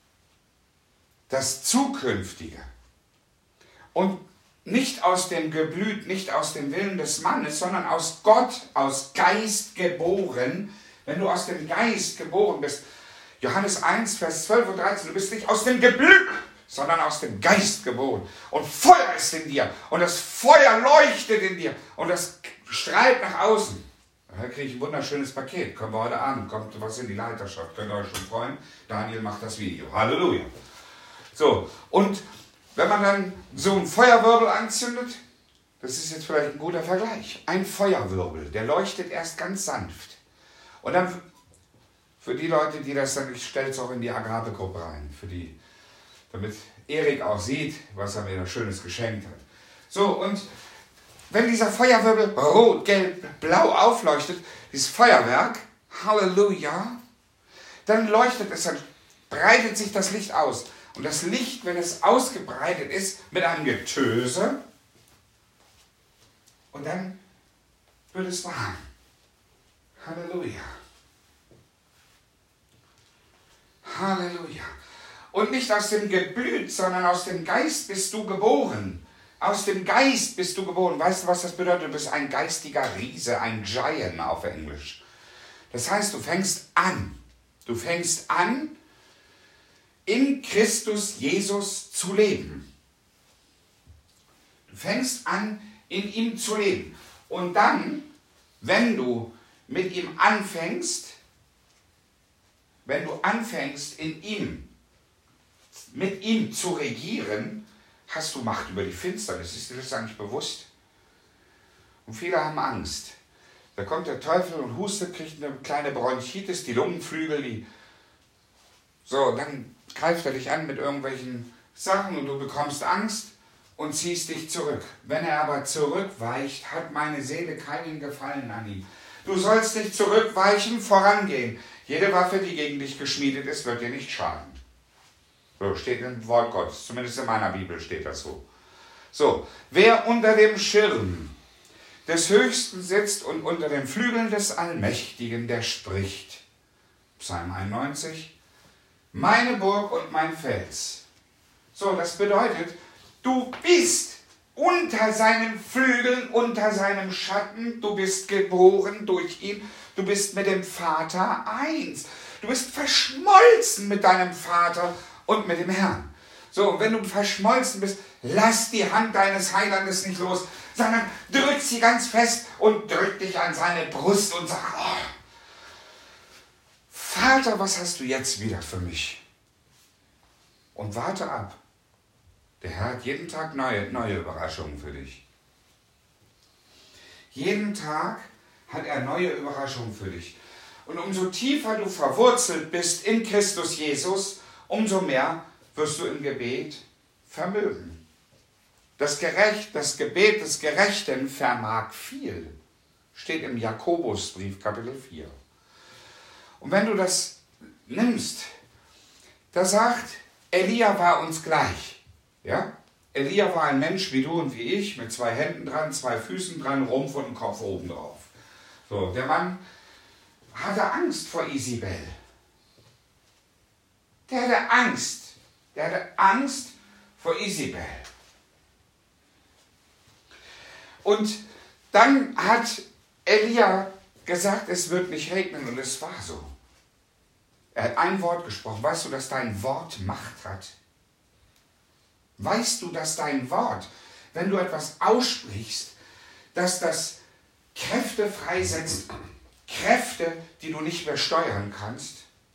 Das Zukünftige. Und nicht aus dem Geblüt, nicht aus dem Willen des Mannes, sondern aus Gott, aus Geist geboren. Wenn du aus dem Geist geboren bist, Johannes eins, Vers zwölf und dreizehn, du bist nicht aus dem Geblüt, sondern aus dem Geist geboren. Und Feuer ist in dir. Und das Feuer leuchtet in dir. Und das strahlt nach außen. Da kriege ich ein wunderschönes Paket. Können wir heute Abend, kommt was in die Leiterschaft. Könnt ihr euch schon freuen. Daniel macht das Video. Halleluja. So, und wenn man dann so einen Feuerwirbel anzündet, das ist jetzt vielleicht ein guter Vergleich. Ein Feuerwirbel, der leuchtet erst ganz sanft. Und dann, für die Leute, die das dann, ich stelle es auch in die Agape-Gruppe rein, für die, damit Erik auch sieht, was er mir da Schönes geschenkt hat. So, und wenn dieser Feuerwirbel rot, gelb, blau aufleuchtet, dieses Feuerwerk, Halleluja, dann leuchtet es, dann breitet sich das Licht aus. Und das Licht, wenn es ausgebreitet ist, mit einem Getöse, und dann wird es warm. Halleluja. Halleluja. Und nicht aus dem Geblüt, sondern aus dem Geist bist du geboren. Aus dem Geist bist du geboren. Weißt du, was das bedeutet? Du bist ein geistiger Riese, ein Giant auf Englisch. Das heißt, du fängst an. Du fängst an, in Christus Jesus zu leben. Du fängst an, in ihm zu leben. Und dann, wenn du mit ihm anfängst, wenn du anfängst, in ihm, mit ihm zu regieren, hast du Macht über die Finsternis. Ist dir das eigentlich bewusst? Und viele haben Angst. Da kommt der Teufel und hustet, kriegt eine kleine Bronchitis, die Lungenflügel, die... So, dann greift er dich an mit irgendwelchen Sachen und du bekommst Angst und ziehst dich zurück. Wenn er aber zurückweicht, hat meine Seele keinen Gefallen an ihm. Du sollst nicht zurückweichen, vorangehen. Jede Waffe, die gegen dich geschmiedet ist, wird dir nicht schaden. So steht im Wort Gottes, zumindest in meiner Bibel steht das so. So, wer unter dem Schirm des Höchsten sitzt und unter den Flügeln des Allmächtigen, der spricht. Psalm einundneunzig. Meine Burg und mein Fels. So, das bedeutet, du bist unter seinen Flügeln, unter seinem Schatten, du bist geboren durch ihn, du bist mit dem Vater eins. Du bist verschmolzen mit deinem Vater und mit dem Herrn. So, und wenn du verschmolzen bist, lass die Hand deines Heilandes nicht los, sondern drück sie ganz fest und drück dich an seine Brust und sag, oh, Vater, was hast du jetzt wieder für mich? Und warte ab. Der Herr hat jeden Tag neue, neue Überraschungen für dich. Jeden Tag hat er neue Überraschungen für dich. Und umso tiefer du verwurzelt bist in Christus Jesus, umso mehr wirst du im Gebet vermögen. Das, Gerecht, das Gebet des Gerechten vermag viel. Steht im Jakobusbrief, Kapitel vier. Und wenn du das nimmst, da sagt, Elia war uns gleich. Ja? Elia war ein Mensch wie du und wie ich, mit zwei Händen dran, zwei Füßen dran, Rumpf und Kopf oben drauf. So, der Mann hatte Angst vor Isabel. Der hatte Angst. Der hatte Angst vor Isabel. Und dann hat Elia gesagt, es wird nicht regnen, und es war so. Er hat ein Wort gesprochen. Weißt du, dass dein Wort Macht hat? Weißt du, dass dein Wort, wenn du etwas aussprichst, dass das Kräfte freisetzt, Kräfte, die du nicht mehr steuern kannst?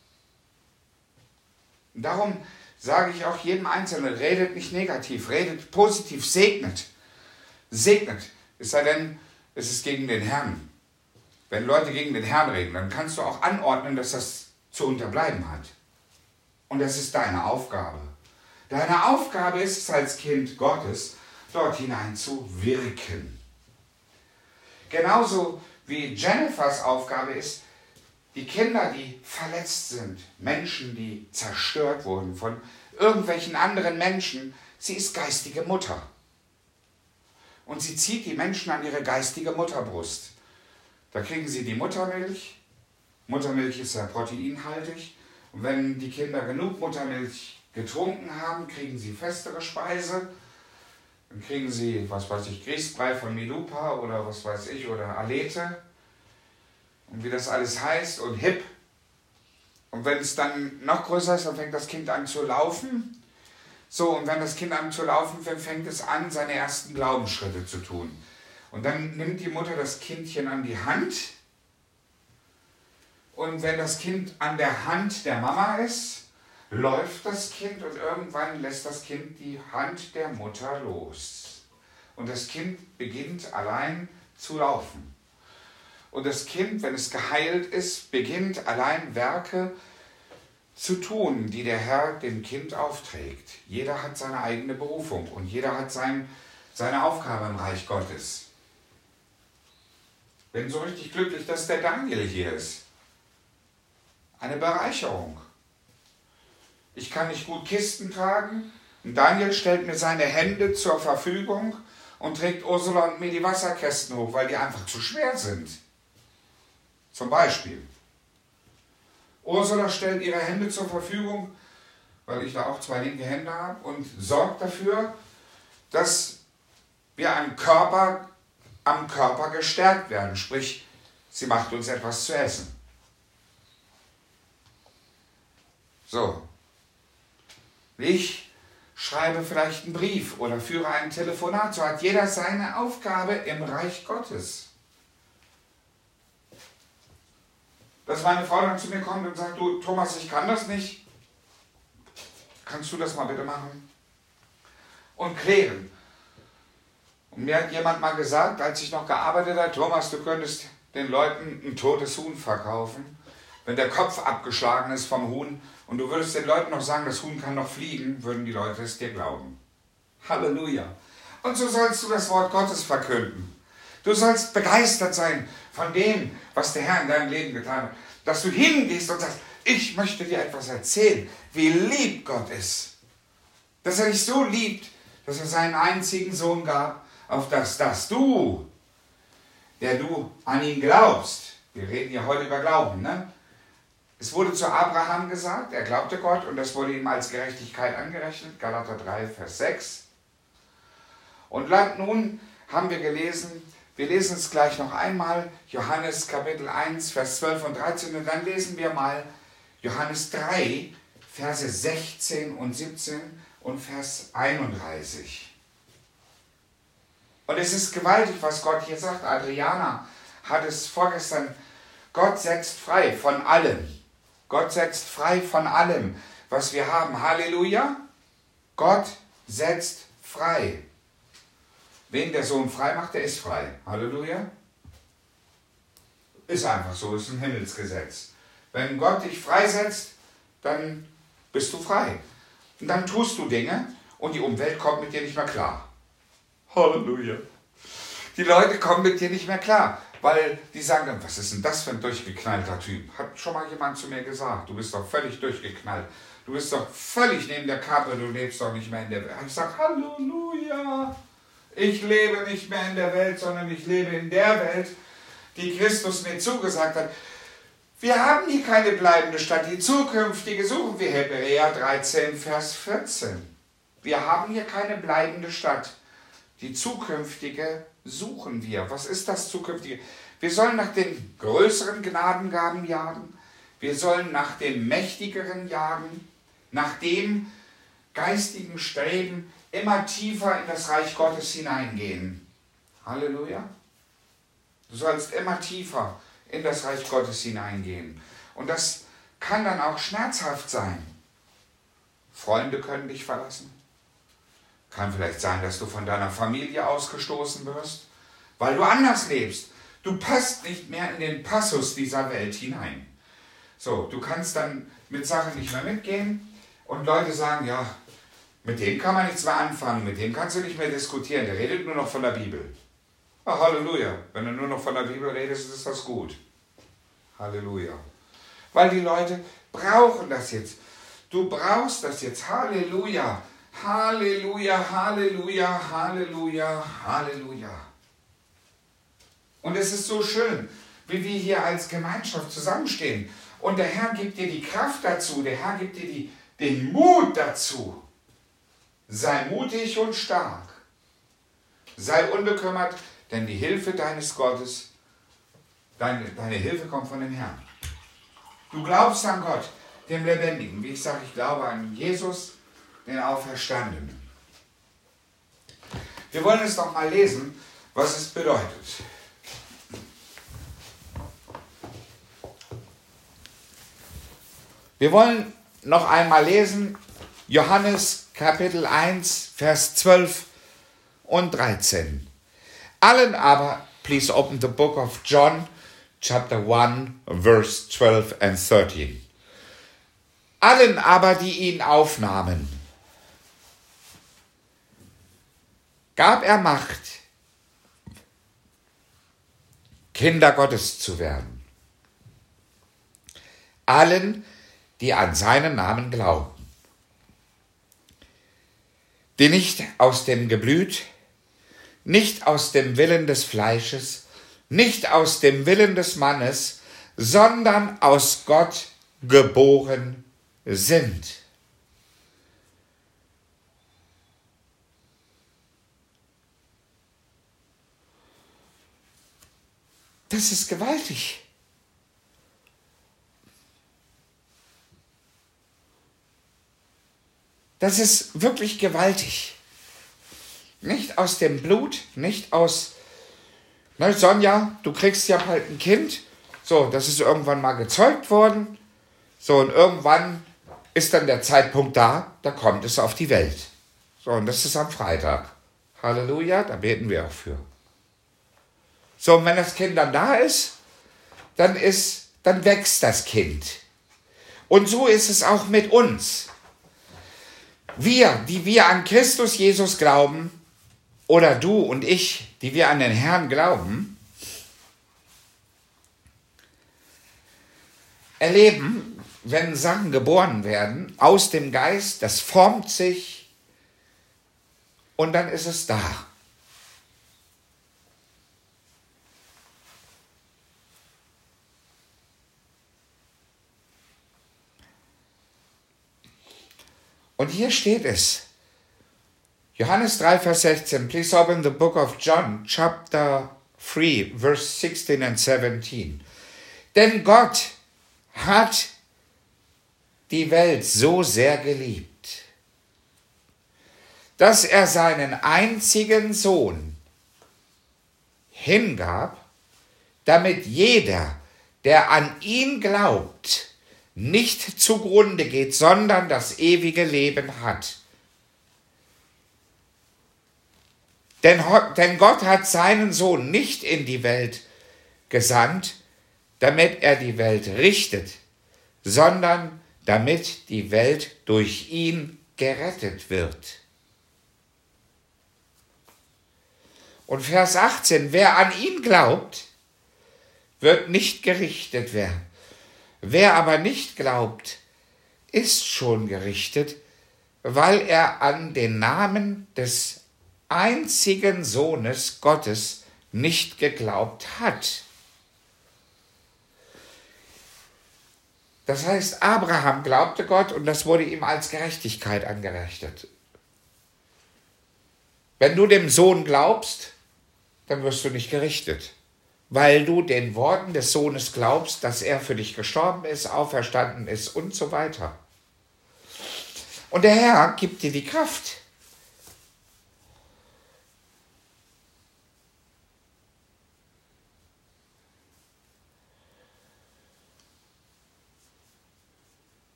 Und darum sage ich auch jedem Einzelnen, redet nicht negativ, redet positiv, segnet. Segnet, es sei denn, es ist gegen den Herrn. Wenn Leute gegen den Herrn reden, dann kannst du auch anordnen, dass das zu unterbleiben hat. Und das ist deine Aufgabe. Deine Aufgabe ist es als Kind Gottes, dort hinein zu wirken. Genauso wie Jennifers Aufgabe ist, die Kinder, die verletzt sind, Menschen, die zerstört wurden von irgendwelchen anderen Menschen, sie ist geistige Mutter. Und sie zieht die Menschen an ihre geistige Mutterbrust. Da kriegen sie die Muttermilch. Muttermilch ist ja proteinhaltig. Und wenn die Kinder genug Muttermilch getrunken haben, kriegen sie festere Speise. Dann kriegen sie, was weiß ich, Grießbrei von Milupa oder was weiß ich, oder Alete. Und wie das alles heißt und hip. Und wenn es dann noch größer ist, dann fängt das Kind an zu laufen. So, und wenn das Kind an zu laufen fängt, fängt es an, seine ersten Glaubensschritte zu tun. Und dann nimmt die Mutter das Kindchen an die Hand. Und wenn das Kind an der Hand der Mama ist, läuft das Kind und irgendwann lässt das Kind die Hand der Mutter los. Und das Kind beginnt allein zu laufen. Und das Kind, wenn es geheilt ist, beginnt allein Werke zu tun, die der Herr dem Kind aufträgt. Jeder hat seine eigene Berufung und jeder hat sein, seine Aufgabe im Reich Gottes. Bin so richtig glücklich, dass der Daniel hier ist. Eine Bereicherung. Ich kann nicht gut Kisten tragen. Und Daniel stellt mir seine Hände zur Verfügung und trägt Ursula und mir die Wasserkästen hoch, weil die einfach zu schwer sind. Zum Beispiel. Ursula stellt ihre Hände zur Verfügung, weil ich da auch zwei linke Hände habe, und sorgt dafür, dass wir am Körper, am Körper gestärkt werden. Sprich, sie macht uns etwas zu essen. So. Ich schreibe vielleicht einen Brief oder führe ein Telefonat. So hat jeder seine Aufgabe im Reich Gottes. Dass meine Frau dann zu mir kommt und sagt, du Thomas, ich kann das nicht. Kannst du das mal bitte machen? Und klären. Und mir hat jemand mal gesagt, als ich noch gearbeitet habe, Thomas, du könntest den Leuten ein totes Huhn verkaufen, wenn der Kopf abgeschlagen ist vom Huhn, und du würdest den Leuten noch sagen, das Huhn kann noch fliegen, würden die Leute es dir glauben. Halleluja. Und so sollst du das Wort Gottes verkünden. Du sollst begeistert sein von dem, was der Herr in deinem Leben getan hat. Dass du hingehst und sagst, ich möchte dir etwas erzählen, wie lieb Gott ist. Dass er dich so liebt, dass er seinen einzigen Sohn gab, auf das, dass du, der du an ihn glaubst, wir reden ja heute über Glauben, ne? Es wurde zu Abraham gesagt, er glaubte Gott und das wurde ihm als Gerechtigkeit angerechnet, Galater drei, Vers sechs. Und nun haben wir gelesen, wir lesen es gleich noch einmal, Johannes Kapitel eins, Vers zwölf und dreizehn, und dann lesen wir mal Johannes drei, Verse sechzehn und siebzehn und Vers einunddreißig. Und es ist gewaltig, was Gott hier sagt. Adriana hat es vorgestern, Gott setzt frei von allem. Gott setzt frei von allem, was wir haben. Halleluja! Gott setzt frei. Wen der Sohn frei macht, der ist frei. Halleluja! Ist einfach so, ist ein Himmelsgesetz. Wenn Gott dich freisetzt, dann bist du frei. Und dann tust du Dinge und die Umwelt kommt mit dir nicht mehr klar. Halleluja! Die Leute kommen mit dir nicht mehr klar, weil die sagen, was ist denn das für ein durchgeknallter Typ? Hat schon mal jemand zu mir gesagt, du bist doch völlig durchgeknallt. Du bist doch völlig neben der Kappe, du lebst doch nicht mehr in der Welt. Ich sage, Halleluja! Ich lebe nicht mehr in der Welt, sondern ich lebe in der Welt, die Christus mir zugesagt hat. Wir haben hier keine bleibende Stadt, die zukünftige suchen wir. Hebräer dreizehn, Vers vierzehn. Wir haben hier keine bleibende Stadt. Die zukünftige suchen wir. Was ist das zukünftige? Wir sollen nach den größeren Gnadengaben jagen. Wir sollen nach dem mächtigeren jagen. Nach dem geistigen Streben immer tiefer in das Reich Gottes hineingehen. Halleluja. Du sollst immer tiefer in das Reich Gottes hineingehen. Und das kann dann auch schmerzhaft sein. Freunde können dich verlassen. Kann vielleicht sein, dass du von deiner Familie ausgestoßen wirst, weil du anders lebst. Du passt nicht mehr in den Passus dieser Welt hinein. So, du kannst dann mit Sachen nicht mehr mitgehen und Leute sagen, ja, mit dem kann man nichts mehr anfangen, mit dem kannst du nicht mehr diskutieren, der redet nur noch von der Bibel. Ach, Halleluja, wenn du nur noch von der Bibel redest, ist das gut. Halleluja. Weil die Leute brauchen das jetzt. Du brauchst das jetzt. Halleluja, Halleluja, Halleluja, Halleluja, Halleluja. Und es ist so schön, wie wir hier als Gemeinschaft zusammenstehen. Und der Herr gibt dir die Kraft dazu, der Herr gibt dir die, den Mut dazu. Sei mutig und stark. Sei unbekümmert, denn die Hilfe deines Gottes, deine, deine Hilfe kommt von dem Herrn. Du glaubst an Gott, dem Lebendigen. Wie ich sage, ich glaube an Jesus, den Auferstandenen. Wir wollen es doch mal lesen, was es bedeutet. Wir wollen noch einmal lesen, Johannes Kapitel eins, Vers zwölf und dreizehn. Allen aber, please open the book of John, chapter one, verse twelve and thirteen. Allen aber, die ihn aufnahmen, gab er Macht, Kinder Gottes zu werden. Allen, die an seinen Namen glauben, die nicht aus dem Geblüt, nicht aus dem Willen des Fleisches, nicht aus dem Willen des Mannes, sondern aus Gott geboren sind. Das ist gewaltig. Das ist wirklich gewaltig. Nicht aus dem Blut, nicht aus, ne, Sonja, du kriegst ja bald ein Kind. So, das ist irgendwann mal gezeugt worden. So, und irgendwann ist dann der Zeitpunkt da, da kommt es auf die Welt. So, und das ist am Freitag. Halleluja, da beten wir auch für. So, und wenn das Kind dann da ist, dann ist, dann wächst das Kind. Und so ist es auch mit uns. Wir, die wir an Christus Jesus glauben, oder du und ich, die wir an den Herrn glauben, erleben, wenn Sachen geboren werden, aus dem Geist, das formt sich und dann ist es da. Und hier steht es, Johannes drei, Vers sechzehn, please open the book of John, chapter three, verse sixteen and seventeen. Denn Gott hat die Welt so sehr geliebt, dass er seinen einzigen Sohn hingab, damit jeder, der an ihn glaubt, nicht zugrunde geht, sondern das ewige Leben hat. Denn, denn Gott hat seinen Sohn nicht in die Welt gesandt, damit er die Welt richtet, sondern damit die Welt durch ihn gerettet wird. Und Vers achtzehn, wer an ihn glaubt, wird nicht gerichtet werden. Wer aber nicht glaubt, ist schon gerichtet, weil er an den Namen des einzigen Sohnes Gottes nicht geglaubt hat. Das heißt, Abraham glaubte Gott und das wurde ihm als Gerechtigkeit angerechnet. Wenn du dem Sohn glaubst, dann wirst du nicht gerichtet, weil du den Worten des Sohnes glaubst, dass er für dich gestorben ist, auferstanden ist und so weiter. Und der Herr gibt dir die Kraft.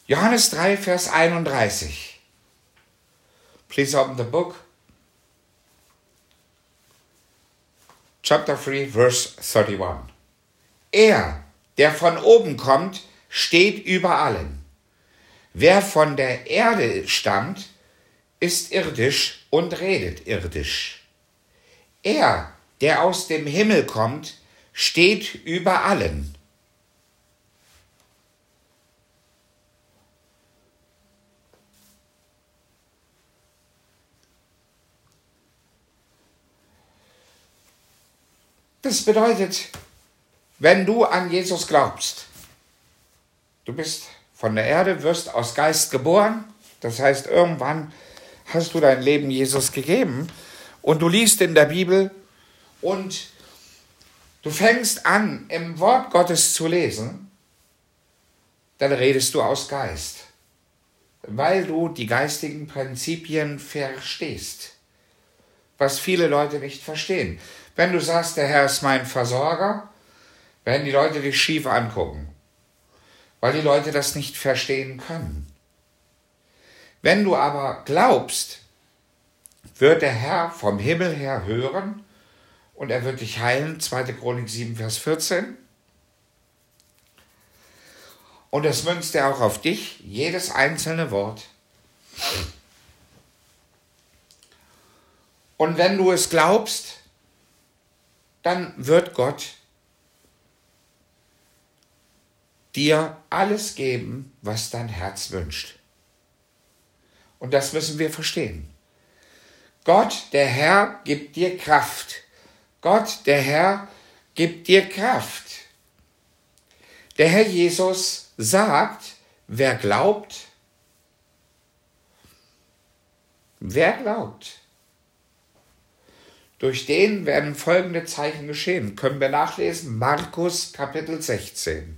Johannes drei, Vers einunddreißig. Please open the book. Chapter three, verse thirty-one. Er, der von oben kommt, steht über allen. Wer von der Erde stammt, ist irdisch und redet irdisch. Er, der aus dem Himmel kommt, steht über allen. Das bedeutet, wenn du an Jesus glaubst, du bist von der Erde, wirst aus Geist geboren, das heißt, irgendwann hast du dein Leben Jesus gegeben und du liest in der Bibel und du fängst an, im Wort Gottes zu lesen, dann redest du aus Geist, weil du die geistigen Prinzipien verstehst, was viele Leute nicht verstehen. Wenn du sagst, der Herr ist mein Versorger, werden die Leute dich schief angucken, weil die Leute das nicht verstehen können. Wenn du aber glaubst, wird der Herr vom Himmel her hören und er wird dich heilen, zweite Chronik sieben, Vers vierzehn. Und das münzt er auch auf dich, jedes einzelne Wort. Und wenn du es glaubst, dann wird Gott dir alles geben, was dein Herz wünscht. Und das müssen wir verstehen. Gott, der Herr, gibt dir Kraft. Gott, der Herr, gibt dir Kraft. Der Herr Jesus sagt, wer glaubt, wer glaubt, durch den werden folgende Zeichen geschehen. Können wir nachlesen? Markus Kapitel sechzehn.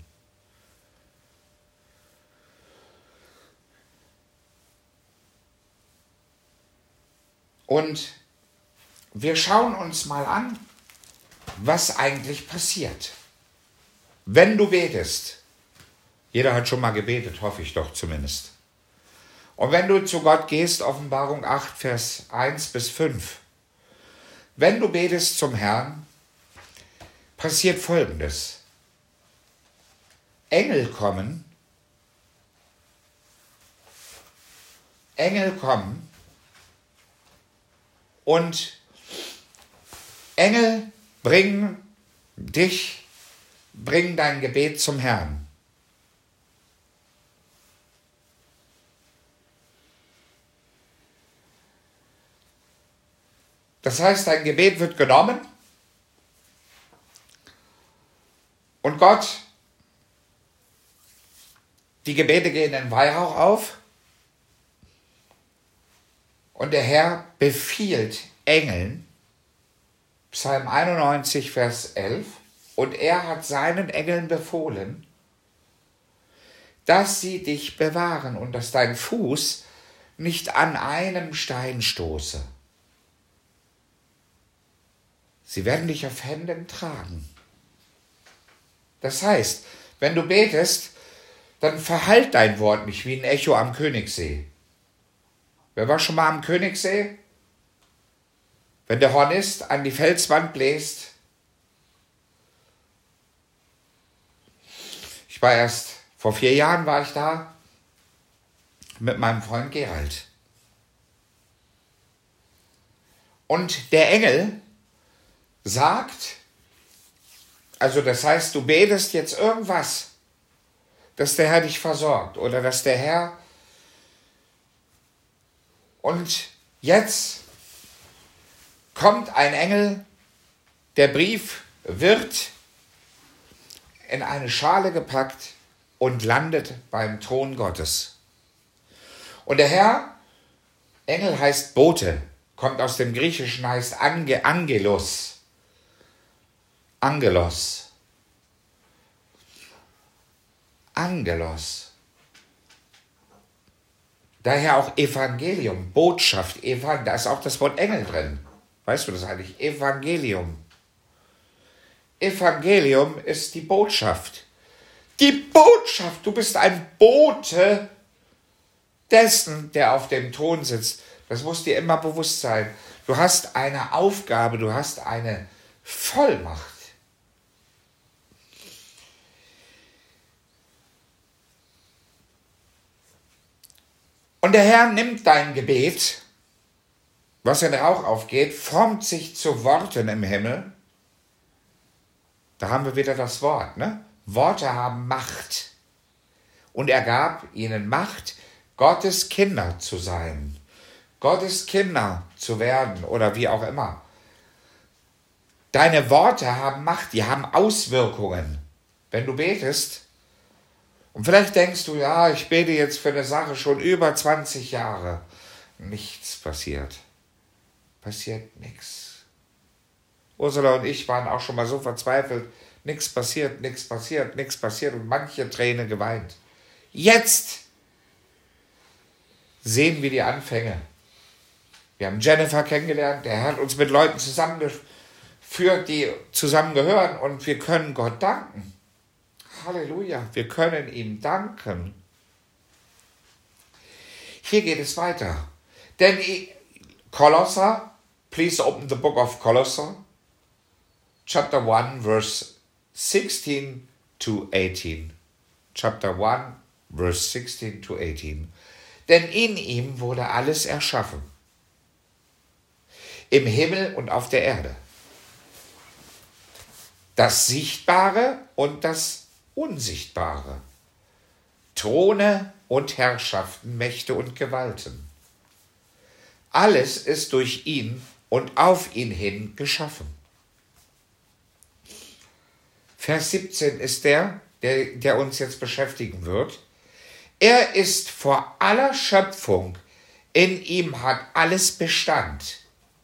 Und wir schauen uns mal an, was eigentlich passiert. Wenn du betest, jeder hat schon mal gebetet, hoffe ich doch zumindest. Und wenn du zu Gott gehst, Offenbarung acht, Vers eins bis fünf, wenn du betest zum Herrn, passiert Folgendes. Engel kommen, Engel kommen und Engel bringen dich, bringen dein Gebet zum Herrn. Das heißt, dein Gebet wird genommen und Gott, die Gebete gehen in Weihrauch auf und der Herr befiehlt Engeln, Psalm einundneunzig, Vers elf, und er hat seinen Engeln befohlen, dass sie dich bewahren und dass dein Fuß nicht an einem Stein stoße. Sie werden dich auf Händen tragen. Das heißt, wenn du betest, dann verhallt dein Wort nicht wie ein Echo am Königssee. Wer war schon mal am Königssee? Wenn der Hornist an die Felswand bläst. Ich war erst, vor vier Jahren war ich da mit meinem Freund Gerald. Und der Engel sagt, also das heißt, du betest jetzt irgendwas, dass der Herr dich versorgt oder dass der Herr, und jetzt kommt ein Engel, der Brief wird in eine Schale gepackt und landet beim Thron Gottes. Und der Herr, Engel heißt Bote, kommt aus dem Griechischen, heißt Ange, Angelos. Angelos. Angelos. Daher auch Evangelium, Botschaft, Evan, da ist auch das Wort Engel drin. Weißt du das eigentlich? Evangelium. Evangelium ist die Botschaft. Die Botschaft, du bist ein Bote dessen, der auf dem Thron sitzt. Das muss dir immer bewusst sein. Du hast eine Aufgabe, du hast eine Vollmacht. Und der Herr nimmt dein Gebet, was in Rauch aufgeht, formt sich zu Worten im Himmel. Da haben wir wieder das Wort, ne? Worte haben Macht. Und er gab ihnen Macht, Gottes Kinder zu sein. Gottes Kinder zu werden oder wie auch immer. Deine Worte haben Macht, die haben Auswirkungen. Wenn du betest, und vielleicht denkst du, ja, ich bete jetzt für eine Sache schon über zwanzig Jahre. Nichts passiert. Passiert nichts. Ursula und ich waren auch schon mal so verzweifelt. Nichts passiert, nichts passiert, nichts passiert und manche Träne geweint. Jetzt sehen wir die Anfänge. Wir haben Jennifer kennengelernt, der hat uns mit Leuten zusammengeführt, die zusammengehören und wir können Gott danken. Halleluja, wir können ihm danken. Hier geht es weiter. Denn Kolosser, please open the book of Kolosser, chapter one, verse sixteen to eighteen. Chapter one, verse sixteen to eighteen. Denn in ihm wurde alles erschaffen. Im Himmel und auf der Erde. Das Sichtbare und das Unsichtbare, Throne und Herrschaften, Mächte und Gewalten. Alles ist durch ihn und auf ihn hin geschaffen. Vers siebzehn ist der, der, der uns jetzt beschäftigen wird. Er ist vor aller Schöpfung, in ihm hat alles Bestand.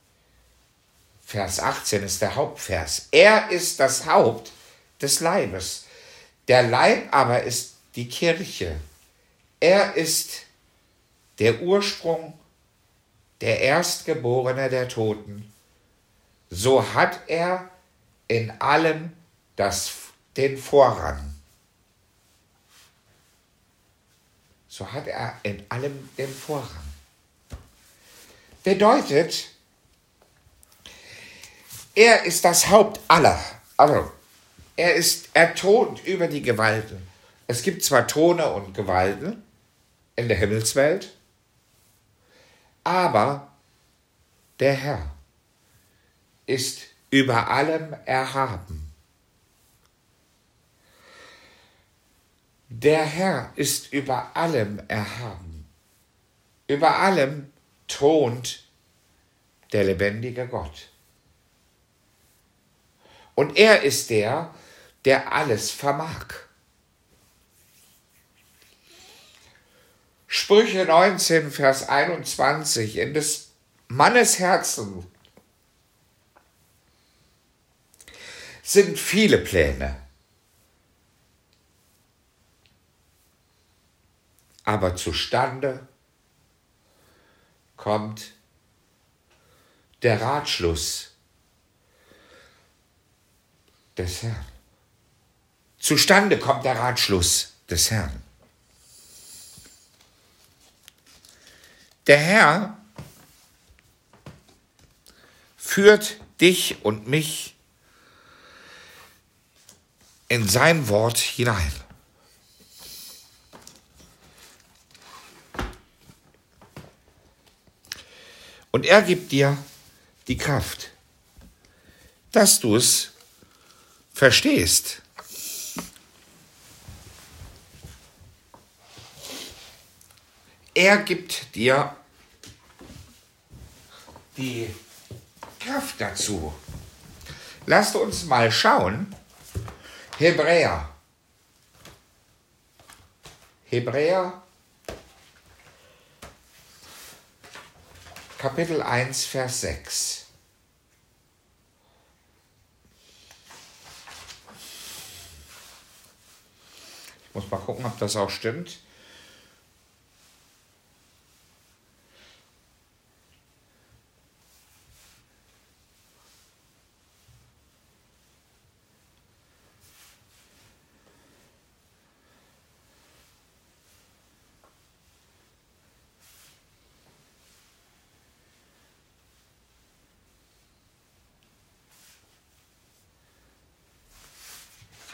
Vers achtzehn ist der Hauptvers. Er ist das Haupt des Leibes. Der Leib aber ist die Kirche. Er ist der Ursprung, der Erstgeborene der Toten. So hat er in allem das, den Vorrang. So hat er in allem den Vorrang. Bedeutet, er ist das Haupt aller. Also, er ist, er thront über die Gewalten. Es gibt zwar Throne und Gewalten in der Himmelswelt, aber der Herr ist über allem erhaben. Der Herr ist über allem erhaben. Über allem thront der lebendige Gott. Und er ist der, der alles vermag. Sprüche neunzehn, Vers einundzwanzig, in des Mannes Herzen sind viele Pläne, aber zustande kommt der Ratschluss des Herrn. Zustande kommt der Ratschluss des Herrn. Der Herr führt dich und mich in sein Wort hinein. Und er gibt dir die Kraft, dass du es verstehst. Er gibt dir die Kraft dazu. Lasst uns mal schauen. Hebräer. Hebräer Kapitel eins, Vers sechs. Ich muss mal gucken, ob das auch stimmt.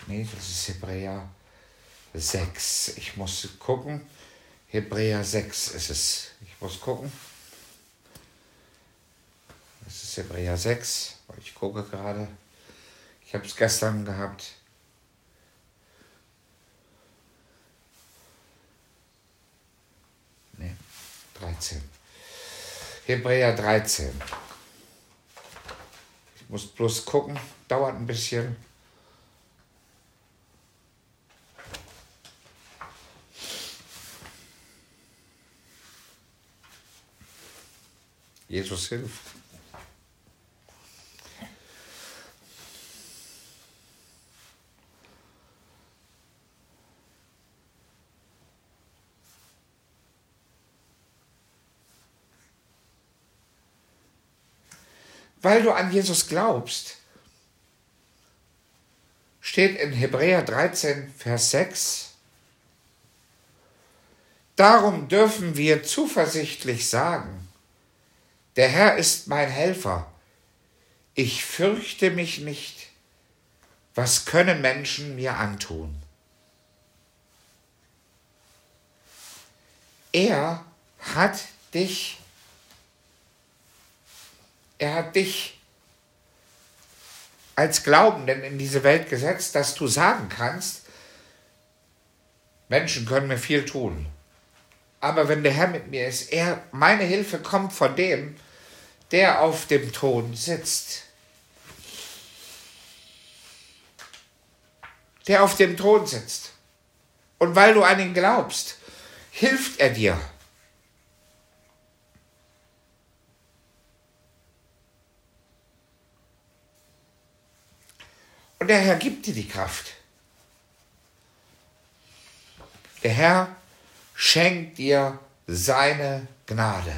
Nee, das ist Hebräer sechs. Ich muss gucken. Hebräer sechs ist es. Ich muss gucken. Das ist Hebräer sechs. Ich gucke gerade. Ich habe es gestern gehabt. Nee, dreizehn. Hebräer dreizehn. Ich muss bloß gucken. Dauert ein bisschen. Jesus hilft. Weil du an Jesus glaubst, steht in Hebräer dreizehn, Vers sechs, darum dürfen wir zuversichtlich sagen, der Herr ist mein Helfer, ich fürchte mich nicht, was können Menschen mir antun? Er hat dich Er hat dich als Glaubenden in diese Welt gesetzt, dass du sagen kannst, Menschen können mir viel tun. Aber wenn der Herr mit mir ist, er, meine Hilfe kommt von dem, der auf dem Thron sitzt. Der auf dem Thron sitzt. Und weil du an ihn glaubst, hilft er dir. Und der Herr gibt dir die Kraft. Der Herr schenkt dir seine Gnade.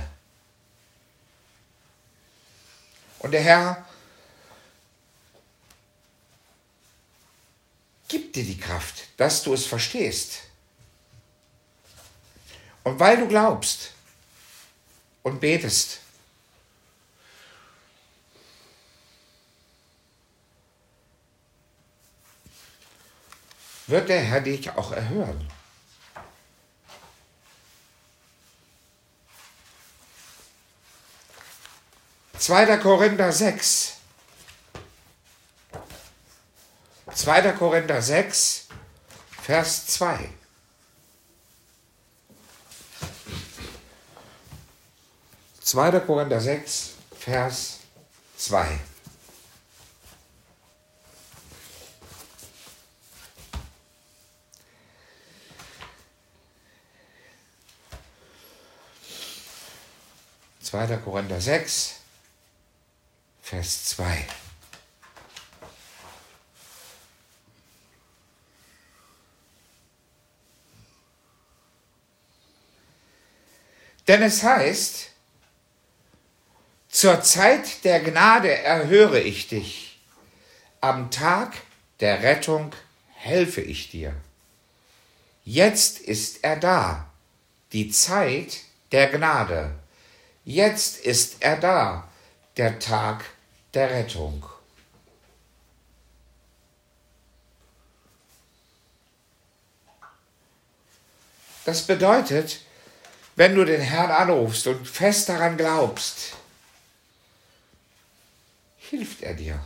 Und der Herr gibt dir die Kraft, dass du es verstehst. Und weil du glaubst und betest, wird der Herr dich auch erhören. zweiter Korinther sechs. zweiter Korinther sechs, Vers zwei. zweiter Korinther sechs, Vers zwei. zweiter Korinther sechs, Vers zwei. Denn es heißt, zur Zeit der Gnade erhöre ich dich, am Tag der Rettung helfe ich dir. Jetzt ist er da, die Zeit der Gnade. Jetzt ist er da, der Tag der Rettung. Das bedeutet, wenn du den Herrn anrufst und fest daran glaubst, hilft er dir.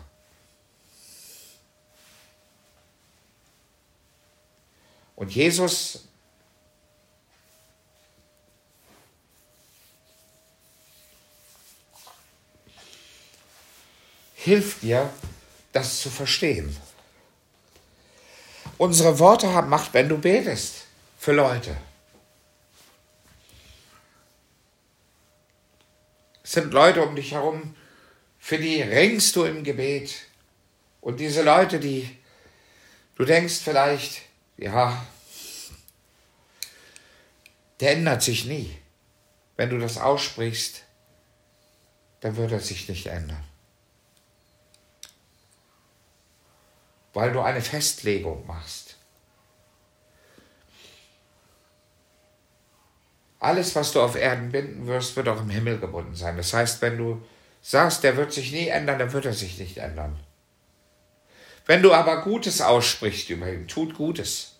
Und Jesus hilft dir, das zu verstehen. Unsere Worte haben Macht, wenn du betest für Leute. Es sind Leute um dich herum, für die ringst du im Gebet. Und diese Leute, die, du denkst vielleicht, ja, der ändert sich nie. Wenn du das aussprichst, dann wird er sich nicht ändern. Weil du eine Festlegung machst. Alles, was du auf Erden binden wirst, wird auch im Himmel gebunden sein. Das heißt, wenn du sagst, der wird sich nie ändern, dann wird er sich nicht ändern. Wenn du aber Gutes aussprichst über ihn, tut Gutes.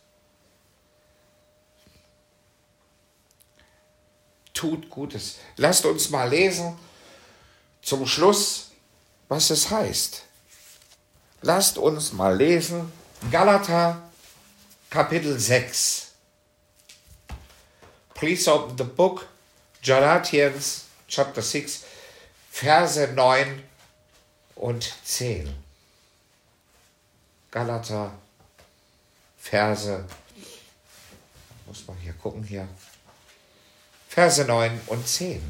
Tut Gutes. Lasst uns mal lesen zum Schluss, was es heißt. Lasst uns mal lesen, Galater Kapitel sechs. Please open the book, Galatians chapter six, Verse neun und zehn. Galater, Verse, muss man hier gucken, hier, Verse neun und zehn.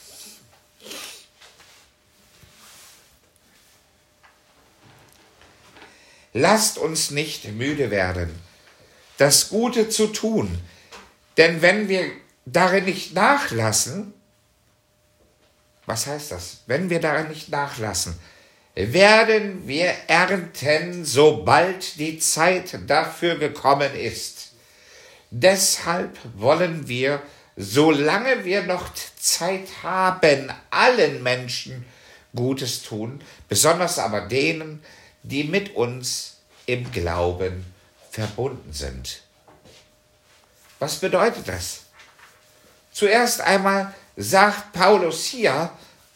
Lasst uns nicht müde werden, das Gute zu tun, denn wenn wir darin nicht nachlassen, was heißt das? Wenn wir darin nicht nachlassen, werden wir ernten, sobald die Zeit dafür gekommen ist. Deshalb wollen wir, solange wir noch Zeit haben, allen Menschen Gutes tun, besonders aber denen, die mit uns im Glauben verbunden sind. Was bedeutet das? Zuerst einmal sagt Paulus hier,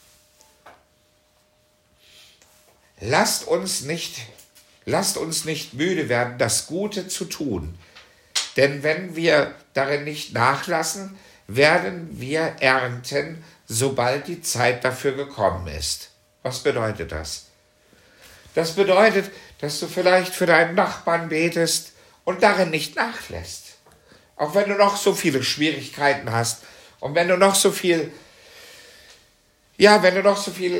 lasst uns nicht, lasst uns nicht müde werden, das Gute zu tun. Denn wenn wir darin nicht nachlassen, werden wir ernten, sobald die Zeit dafür gekommen ist. Was bedeutet das? Das bedeutet, dass du vielleicht für deinen Nachbarn betest und darin nicht nachlässt. Auch wenn du noch so viele Schwierigkeiten hast und wenn du noch so viel, ja, wenn du noch so viel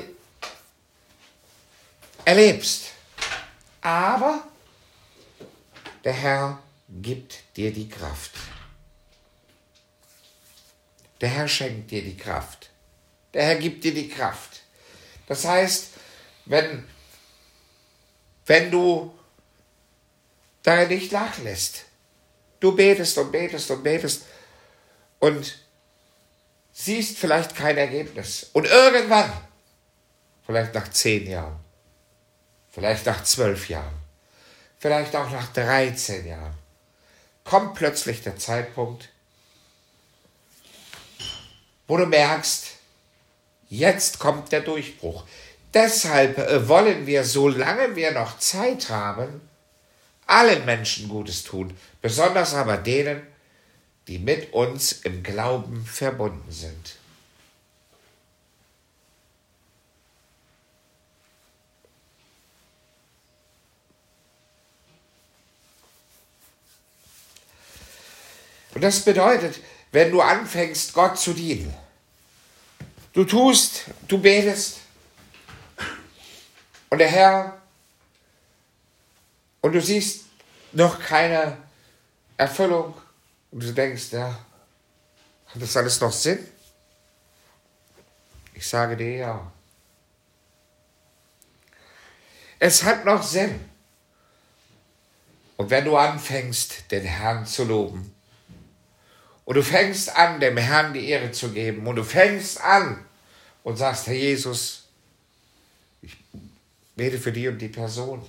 erlebst. Aber der Herr gibt dir die Kraft. Der Herr schenkt dir die Kraft. Der Herr gibt dir die Kraft. Das heißt, wenn Wenn du darin nicht nachlässt, du betest und betest und betest und siehst vielleicht kein Ergebnis. Und irgendwann, vielleicht nach zehn Jahren, vielleicht nach zwölf Jahren, vielleicht auch nach dreizehn Jahren, kommt plötzlich der Zeitpunkt, wo du merkst, jetzt kommt der Durchbruch. Deshalb wollen wir, solange wir noch Zeit haben, allen Menschen Gutes tun, besonders aber denen, die mit uns im Glauben verbunden sind. Und das bedeutet, wenn du anfängst, Gott zu dienen, du tust, du betest, und der Herr, und du siehst noch keine Erfüllung, und du denkst, ja, hat das alles noch Sinn? Ich sage dir ja. Es hat noch Sinn. Und wenn du anfängst, den Herrn zu loben, und du fängst an, dem Herrn die Ehre zu geben, und du fängst an und sagst, Herr Jesus, ich bete für die und die Person.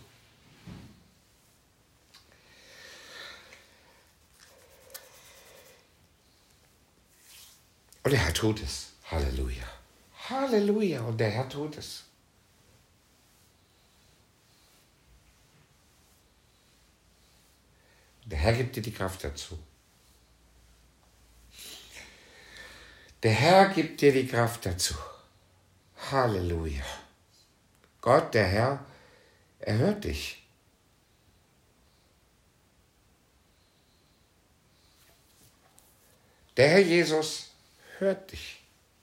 Und der Herr tut es. Halleluja. Halleluja. Und der Herr tut es. Der Herr gibt dir die Kraft dazu. Der Herr gibt dir die Kraft dazu. Halleluja. Gott, der Herr, er hört dich. Der Herr Jesus hört dich.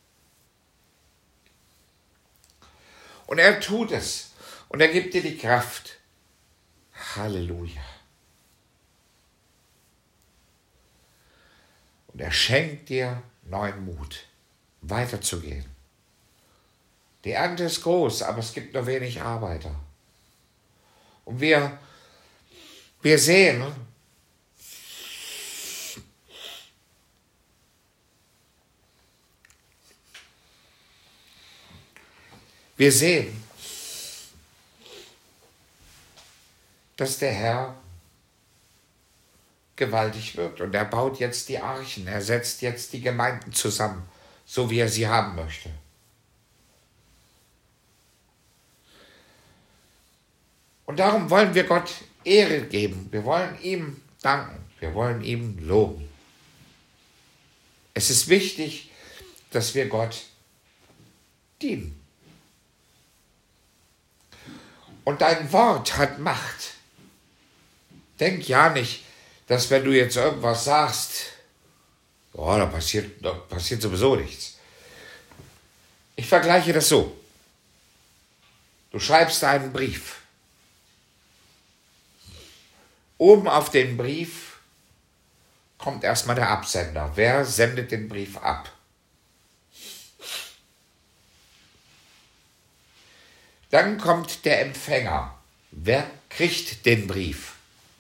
Und er tut es. Und er gibt dir die Kraft. Halleluja. Und er schenkt dir neuen Mut, weiterzugehen. Die Ernte ist groß, aber es gibt nur wenig Arbeiter. Und wir, wir sehen, wir sehen, dass der Herr gewaltig wird. Und er baut jetzt die Archen, er setzt jetzt die Gemeinden zusammen, so wie er sie haben möchte. Und darum wollen wir Gott Ehre geben. Wir wollen ihm danken. Wir wollen ihm loben. Es ist wichtig, dass wir Gott dienen. Und dein Wort hat Macht. Denk ja nicht, dass wenn du jetzt irgendwas sagst, oh, da passiert, da passiert sowieso nichts. Ich vergleiche das so. Du schreibst einen Brief. Oben auf den Brief kommt erstmal der Absender. Wer sendet den Brief ab? Dann kommt der Empfänger. Wer kriegt den Brief?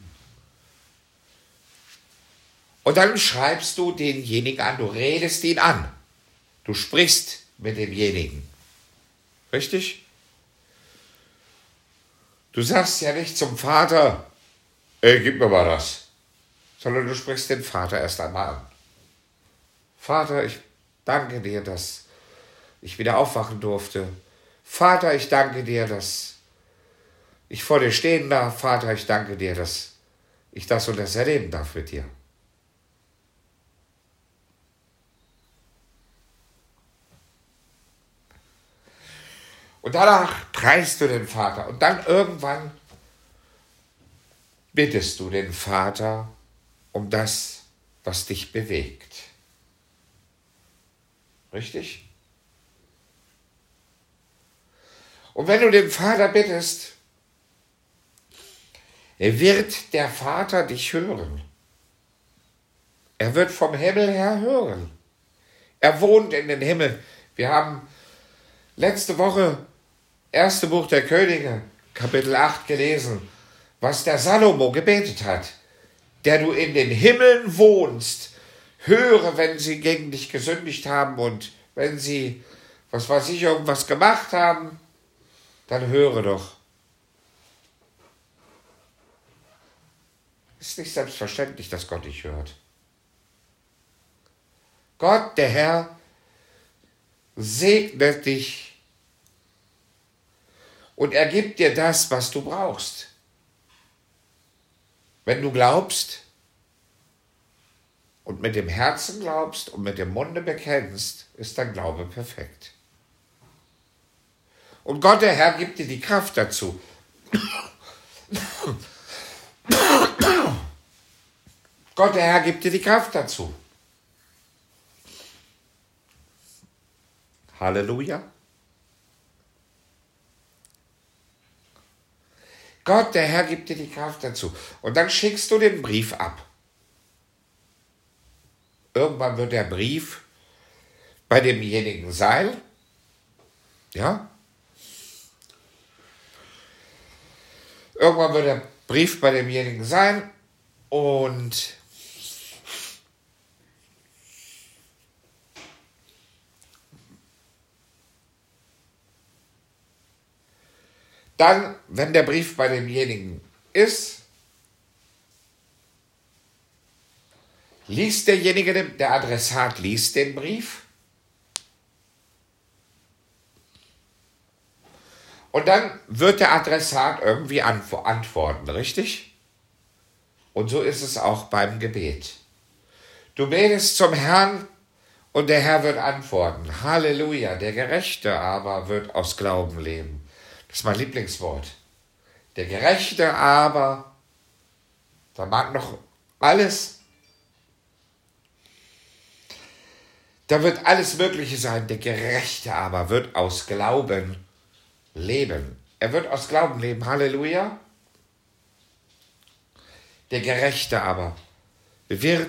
Und dann schreibst du denjenigen an, du redest ihn an. Du sprichst mit demjenigen. Richtig? Du sagst ja nicht zum Vater, ey, gib mir mal das. Sondern du sprichst den Vater erst einmal an. Vater, ich danke dir, dass ich wieder aufwachen durfte. Vater, ich danke dir, dass ich vor dir stehen darf. Vater, ich danke dir, dass ich das und das erleben darf mit dir. Und danach preist du den Vater. Und dann irgendwann bittest du den Vater um das, was dich bewegt. Richtig? Und wenn du den Vater bittest, wird der Vater dich hören. Er wird vom Himmel her hören. Er wohnt in den Himmel. Wir haben letzte Woche erste Buch der Könige, Kapitel acht gelesen, was der Salomo gebetet hat. Der du in den Himmeln wohnst, höre, wenn sie gegen dich gesündigt haben und wenn sie, was weiß ich, irgendwas gemacht haben, dann höre doch. Es ist nicht selbstverständlich, dass Gott dich hört. Gott, der Herr, segnet dich und er gibt dir das, was du brauchst. Wenn du glaubst und mit dem Herzen glaubst und mit dem Munde bekennst, ist dein Glaube perfekt. Und Gott, der Herr, gibt dir die Kraft dazu. Gott, der Herr, gibt dir die Kraft dazu. Halleluja. Gott, der Herr, gibt dir die Kraft dazu. Und dann schickst du den Brief ab. Irgendwann wird der Brief bei demjenigen sein. Ja? Irgendwann wird der Brief bei demjenigen sein und dann, wenn der Brief bei demjenigen ist, liest derjenige, der Adressat liest den Brief und dann wird der Adressat irgendwie antworten, richtig? Und so ist es auch beim Gebet. Du betest zum Herrn und der Herr wird antworten. Halleluja, der Gerechte aber wird aus Glauben leben. Das ist mein Lieblingswort. Der Gerechte aber, da mag noch alles, da wird alles Mögliche sein. Der Gerechte aber wird aus Glauben leben. Er wird aus Glauben leben. Halleluja. Der Gerechte aber wird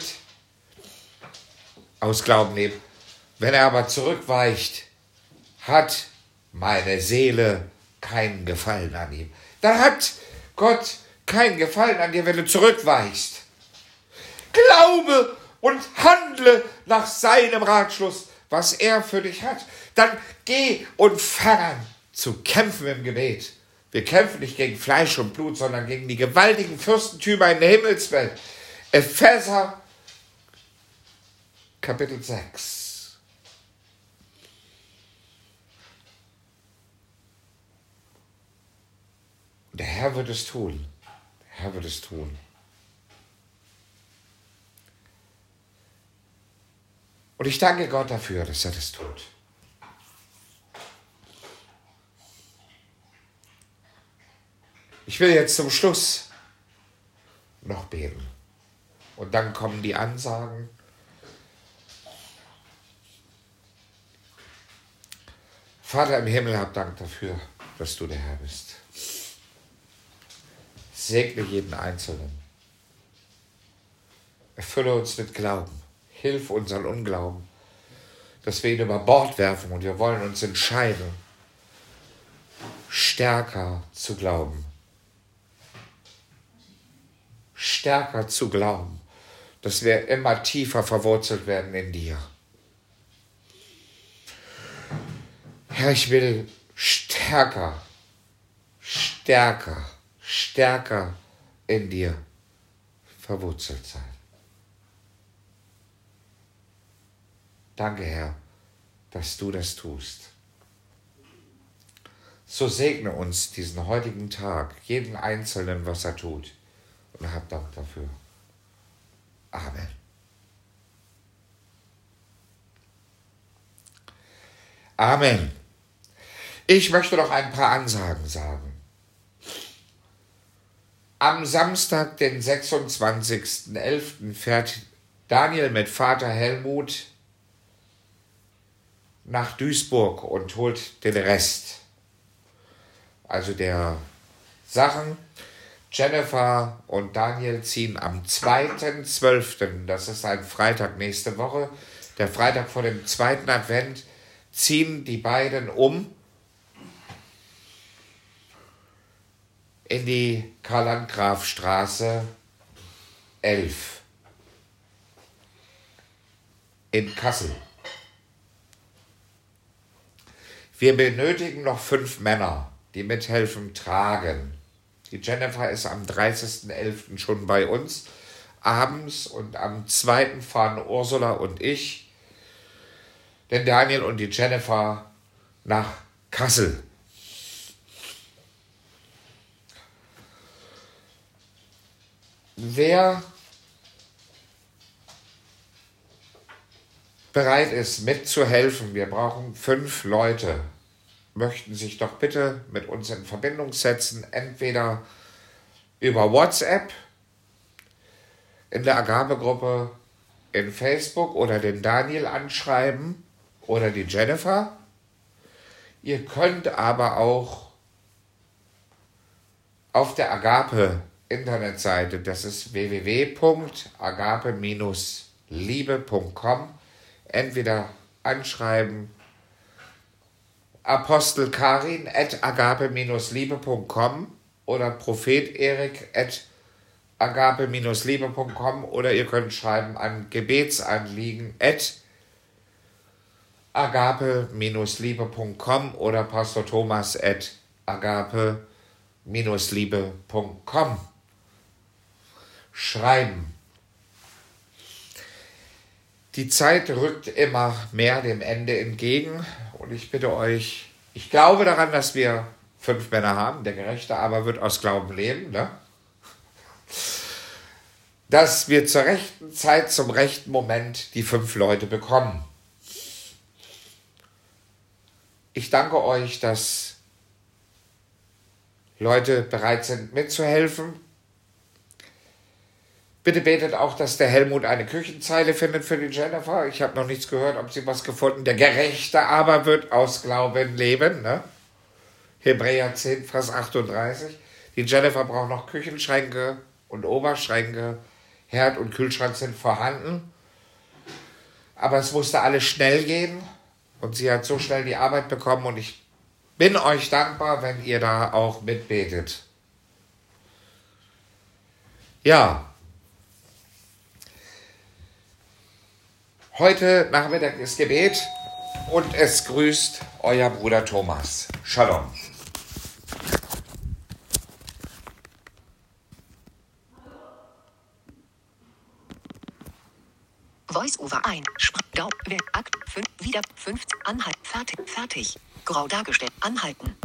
aus Glauben leben. Wenn er aber zurückweicht, hat meine Seele keinen Gefallen an ihm. Dann hat Gott keinen Gefallen an dir, wenn du zurückweichst. Glaube und handle nach seinem Ratschluss, was er für dich hat. Dann geh und fang an zu kämpfen im Gebet. Wir kämpfen nicht gegen Fleisch und Blut, sondern gegen die gewaltigen Fürstentümer in der Himmelswelt. Epheser Kapitel sechs. Der Herr wird es tun. Der Herr wird es tun. Und ich danke Gott dafür, dass er das tut. Ich will jetzt zum Schluss noch beten. Und dann kommen die Ansagen. Vater im Himmel, hab Dank dafür, dass du der Herr bist. Segne jeden Einzelnen. Erfülle uns mit Glauben. Hilf unseren Unglauben, dass wir ihn über Bord werfen und wir wollen uns entscheiden, stärker zu glauben. Stärker zu glauben, dass wir immer tiefer verwurzelt werden in dir. Herr, ich will stärker, stärker, stärker in dir verwurzelt sein. Danke, Herr, dass du das tust. So segne uns diesen heutigen Tag, jeden Einzelnen, was er tut. Und hab Dank dafür. Amen. Amen. Ich möchte noch ein paar Ansagen sagen. Am Samstag, den sechsundzwanzigsten elften fährt Daniel mit Vater Helmut nach Duisburg und holt den Rest. Also der Sachen. Jennifer und Daniel ziehen am zweiten zwölften, das ist ein Freitag nächste Woche, der Freitag vor dem zweiten Advent, ziehen die beiden um in die Karl-Landgraf-Straße elf in Kassel. Wir benötigen noch fünf Männer, die mithelfen tragen. Die Jennifer ist am dreißigsten elften schon bei uns abends und am zweiten fahren Ursula und ich, den Daniel und die Jennifer nach Kassel. Wer bereit ist, mitzuhelfen, wir brauchen fünf Leute, möchten sich doch bitte mit uns in Verbindung setzen, entweder über WhatsApp, in der Agapegruppe in Facebook oder den Daniel anschreiben oder die Jennifer. Ihr könnt aber auch auf der Agape-Internetseite, das ist w w w punkt agape Bindestrich liebe punkt com, entweder anschreiben Apostel Karin at agape Bindestrich liebe punkt com oder Prophet Erik at agape Bindestrich liebe punkt com oder ihr könnt schreiben an Gebetsanliegen at agape Bindestrich liebe punkt com oder Pastor Thomas at agape Bindestrich liebe punkt com schreiben. Die Zeit rückt immer mehr dem Ende entgegen und ich bitte euch, ich glaube daran, dass wir fünf Männer haben, der Gerechte aber wird aus Glauben leben, ne? Dass wir zur rechten Zeit, zum rechten Moment die fünf Leute bekommen. Ich danke euch, dass Leute bereit sind mitzuhelfen. Bitte betet auch, dass der Helmut eine Küchenzeile findet für die Jennifer. Ich habe noch nichts gehört, ob sie was gefunden. Der Gerechte aber wird aus Glauben leben. Ne? Hebräer zehn, Vers achtunddreißig. Die Jennifer braucht noch Küchenschränke und Oberschränke. Herd und Kühlschrank sind vorhanden. Aber es musste alles schnell gehen. Und sie hat so schnell die Arbeit bekommen. Und ich bin euch dankbar, wenn ihr da auch mitbetet. Ja. Heute Nachmittag ist Gebet und es grüßt euer Bruder Thomas. Shalom. Voice-Over ein. Dau. Akt. fünf. Wieder. fünf. Anhalt. Fertig. Fertig. Grau dargestellt. Anhalten.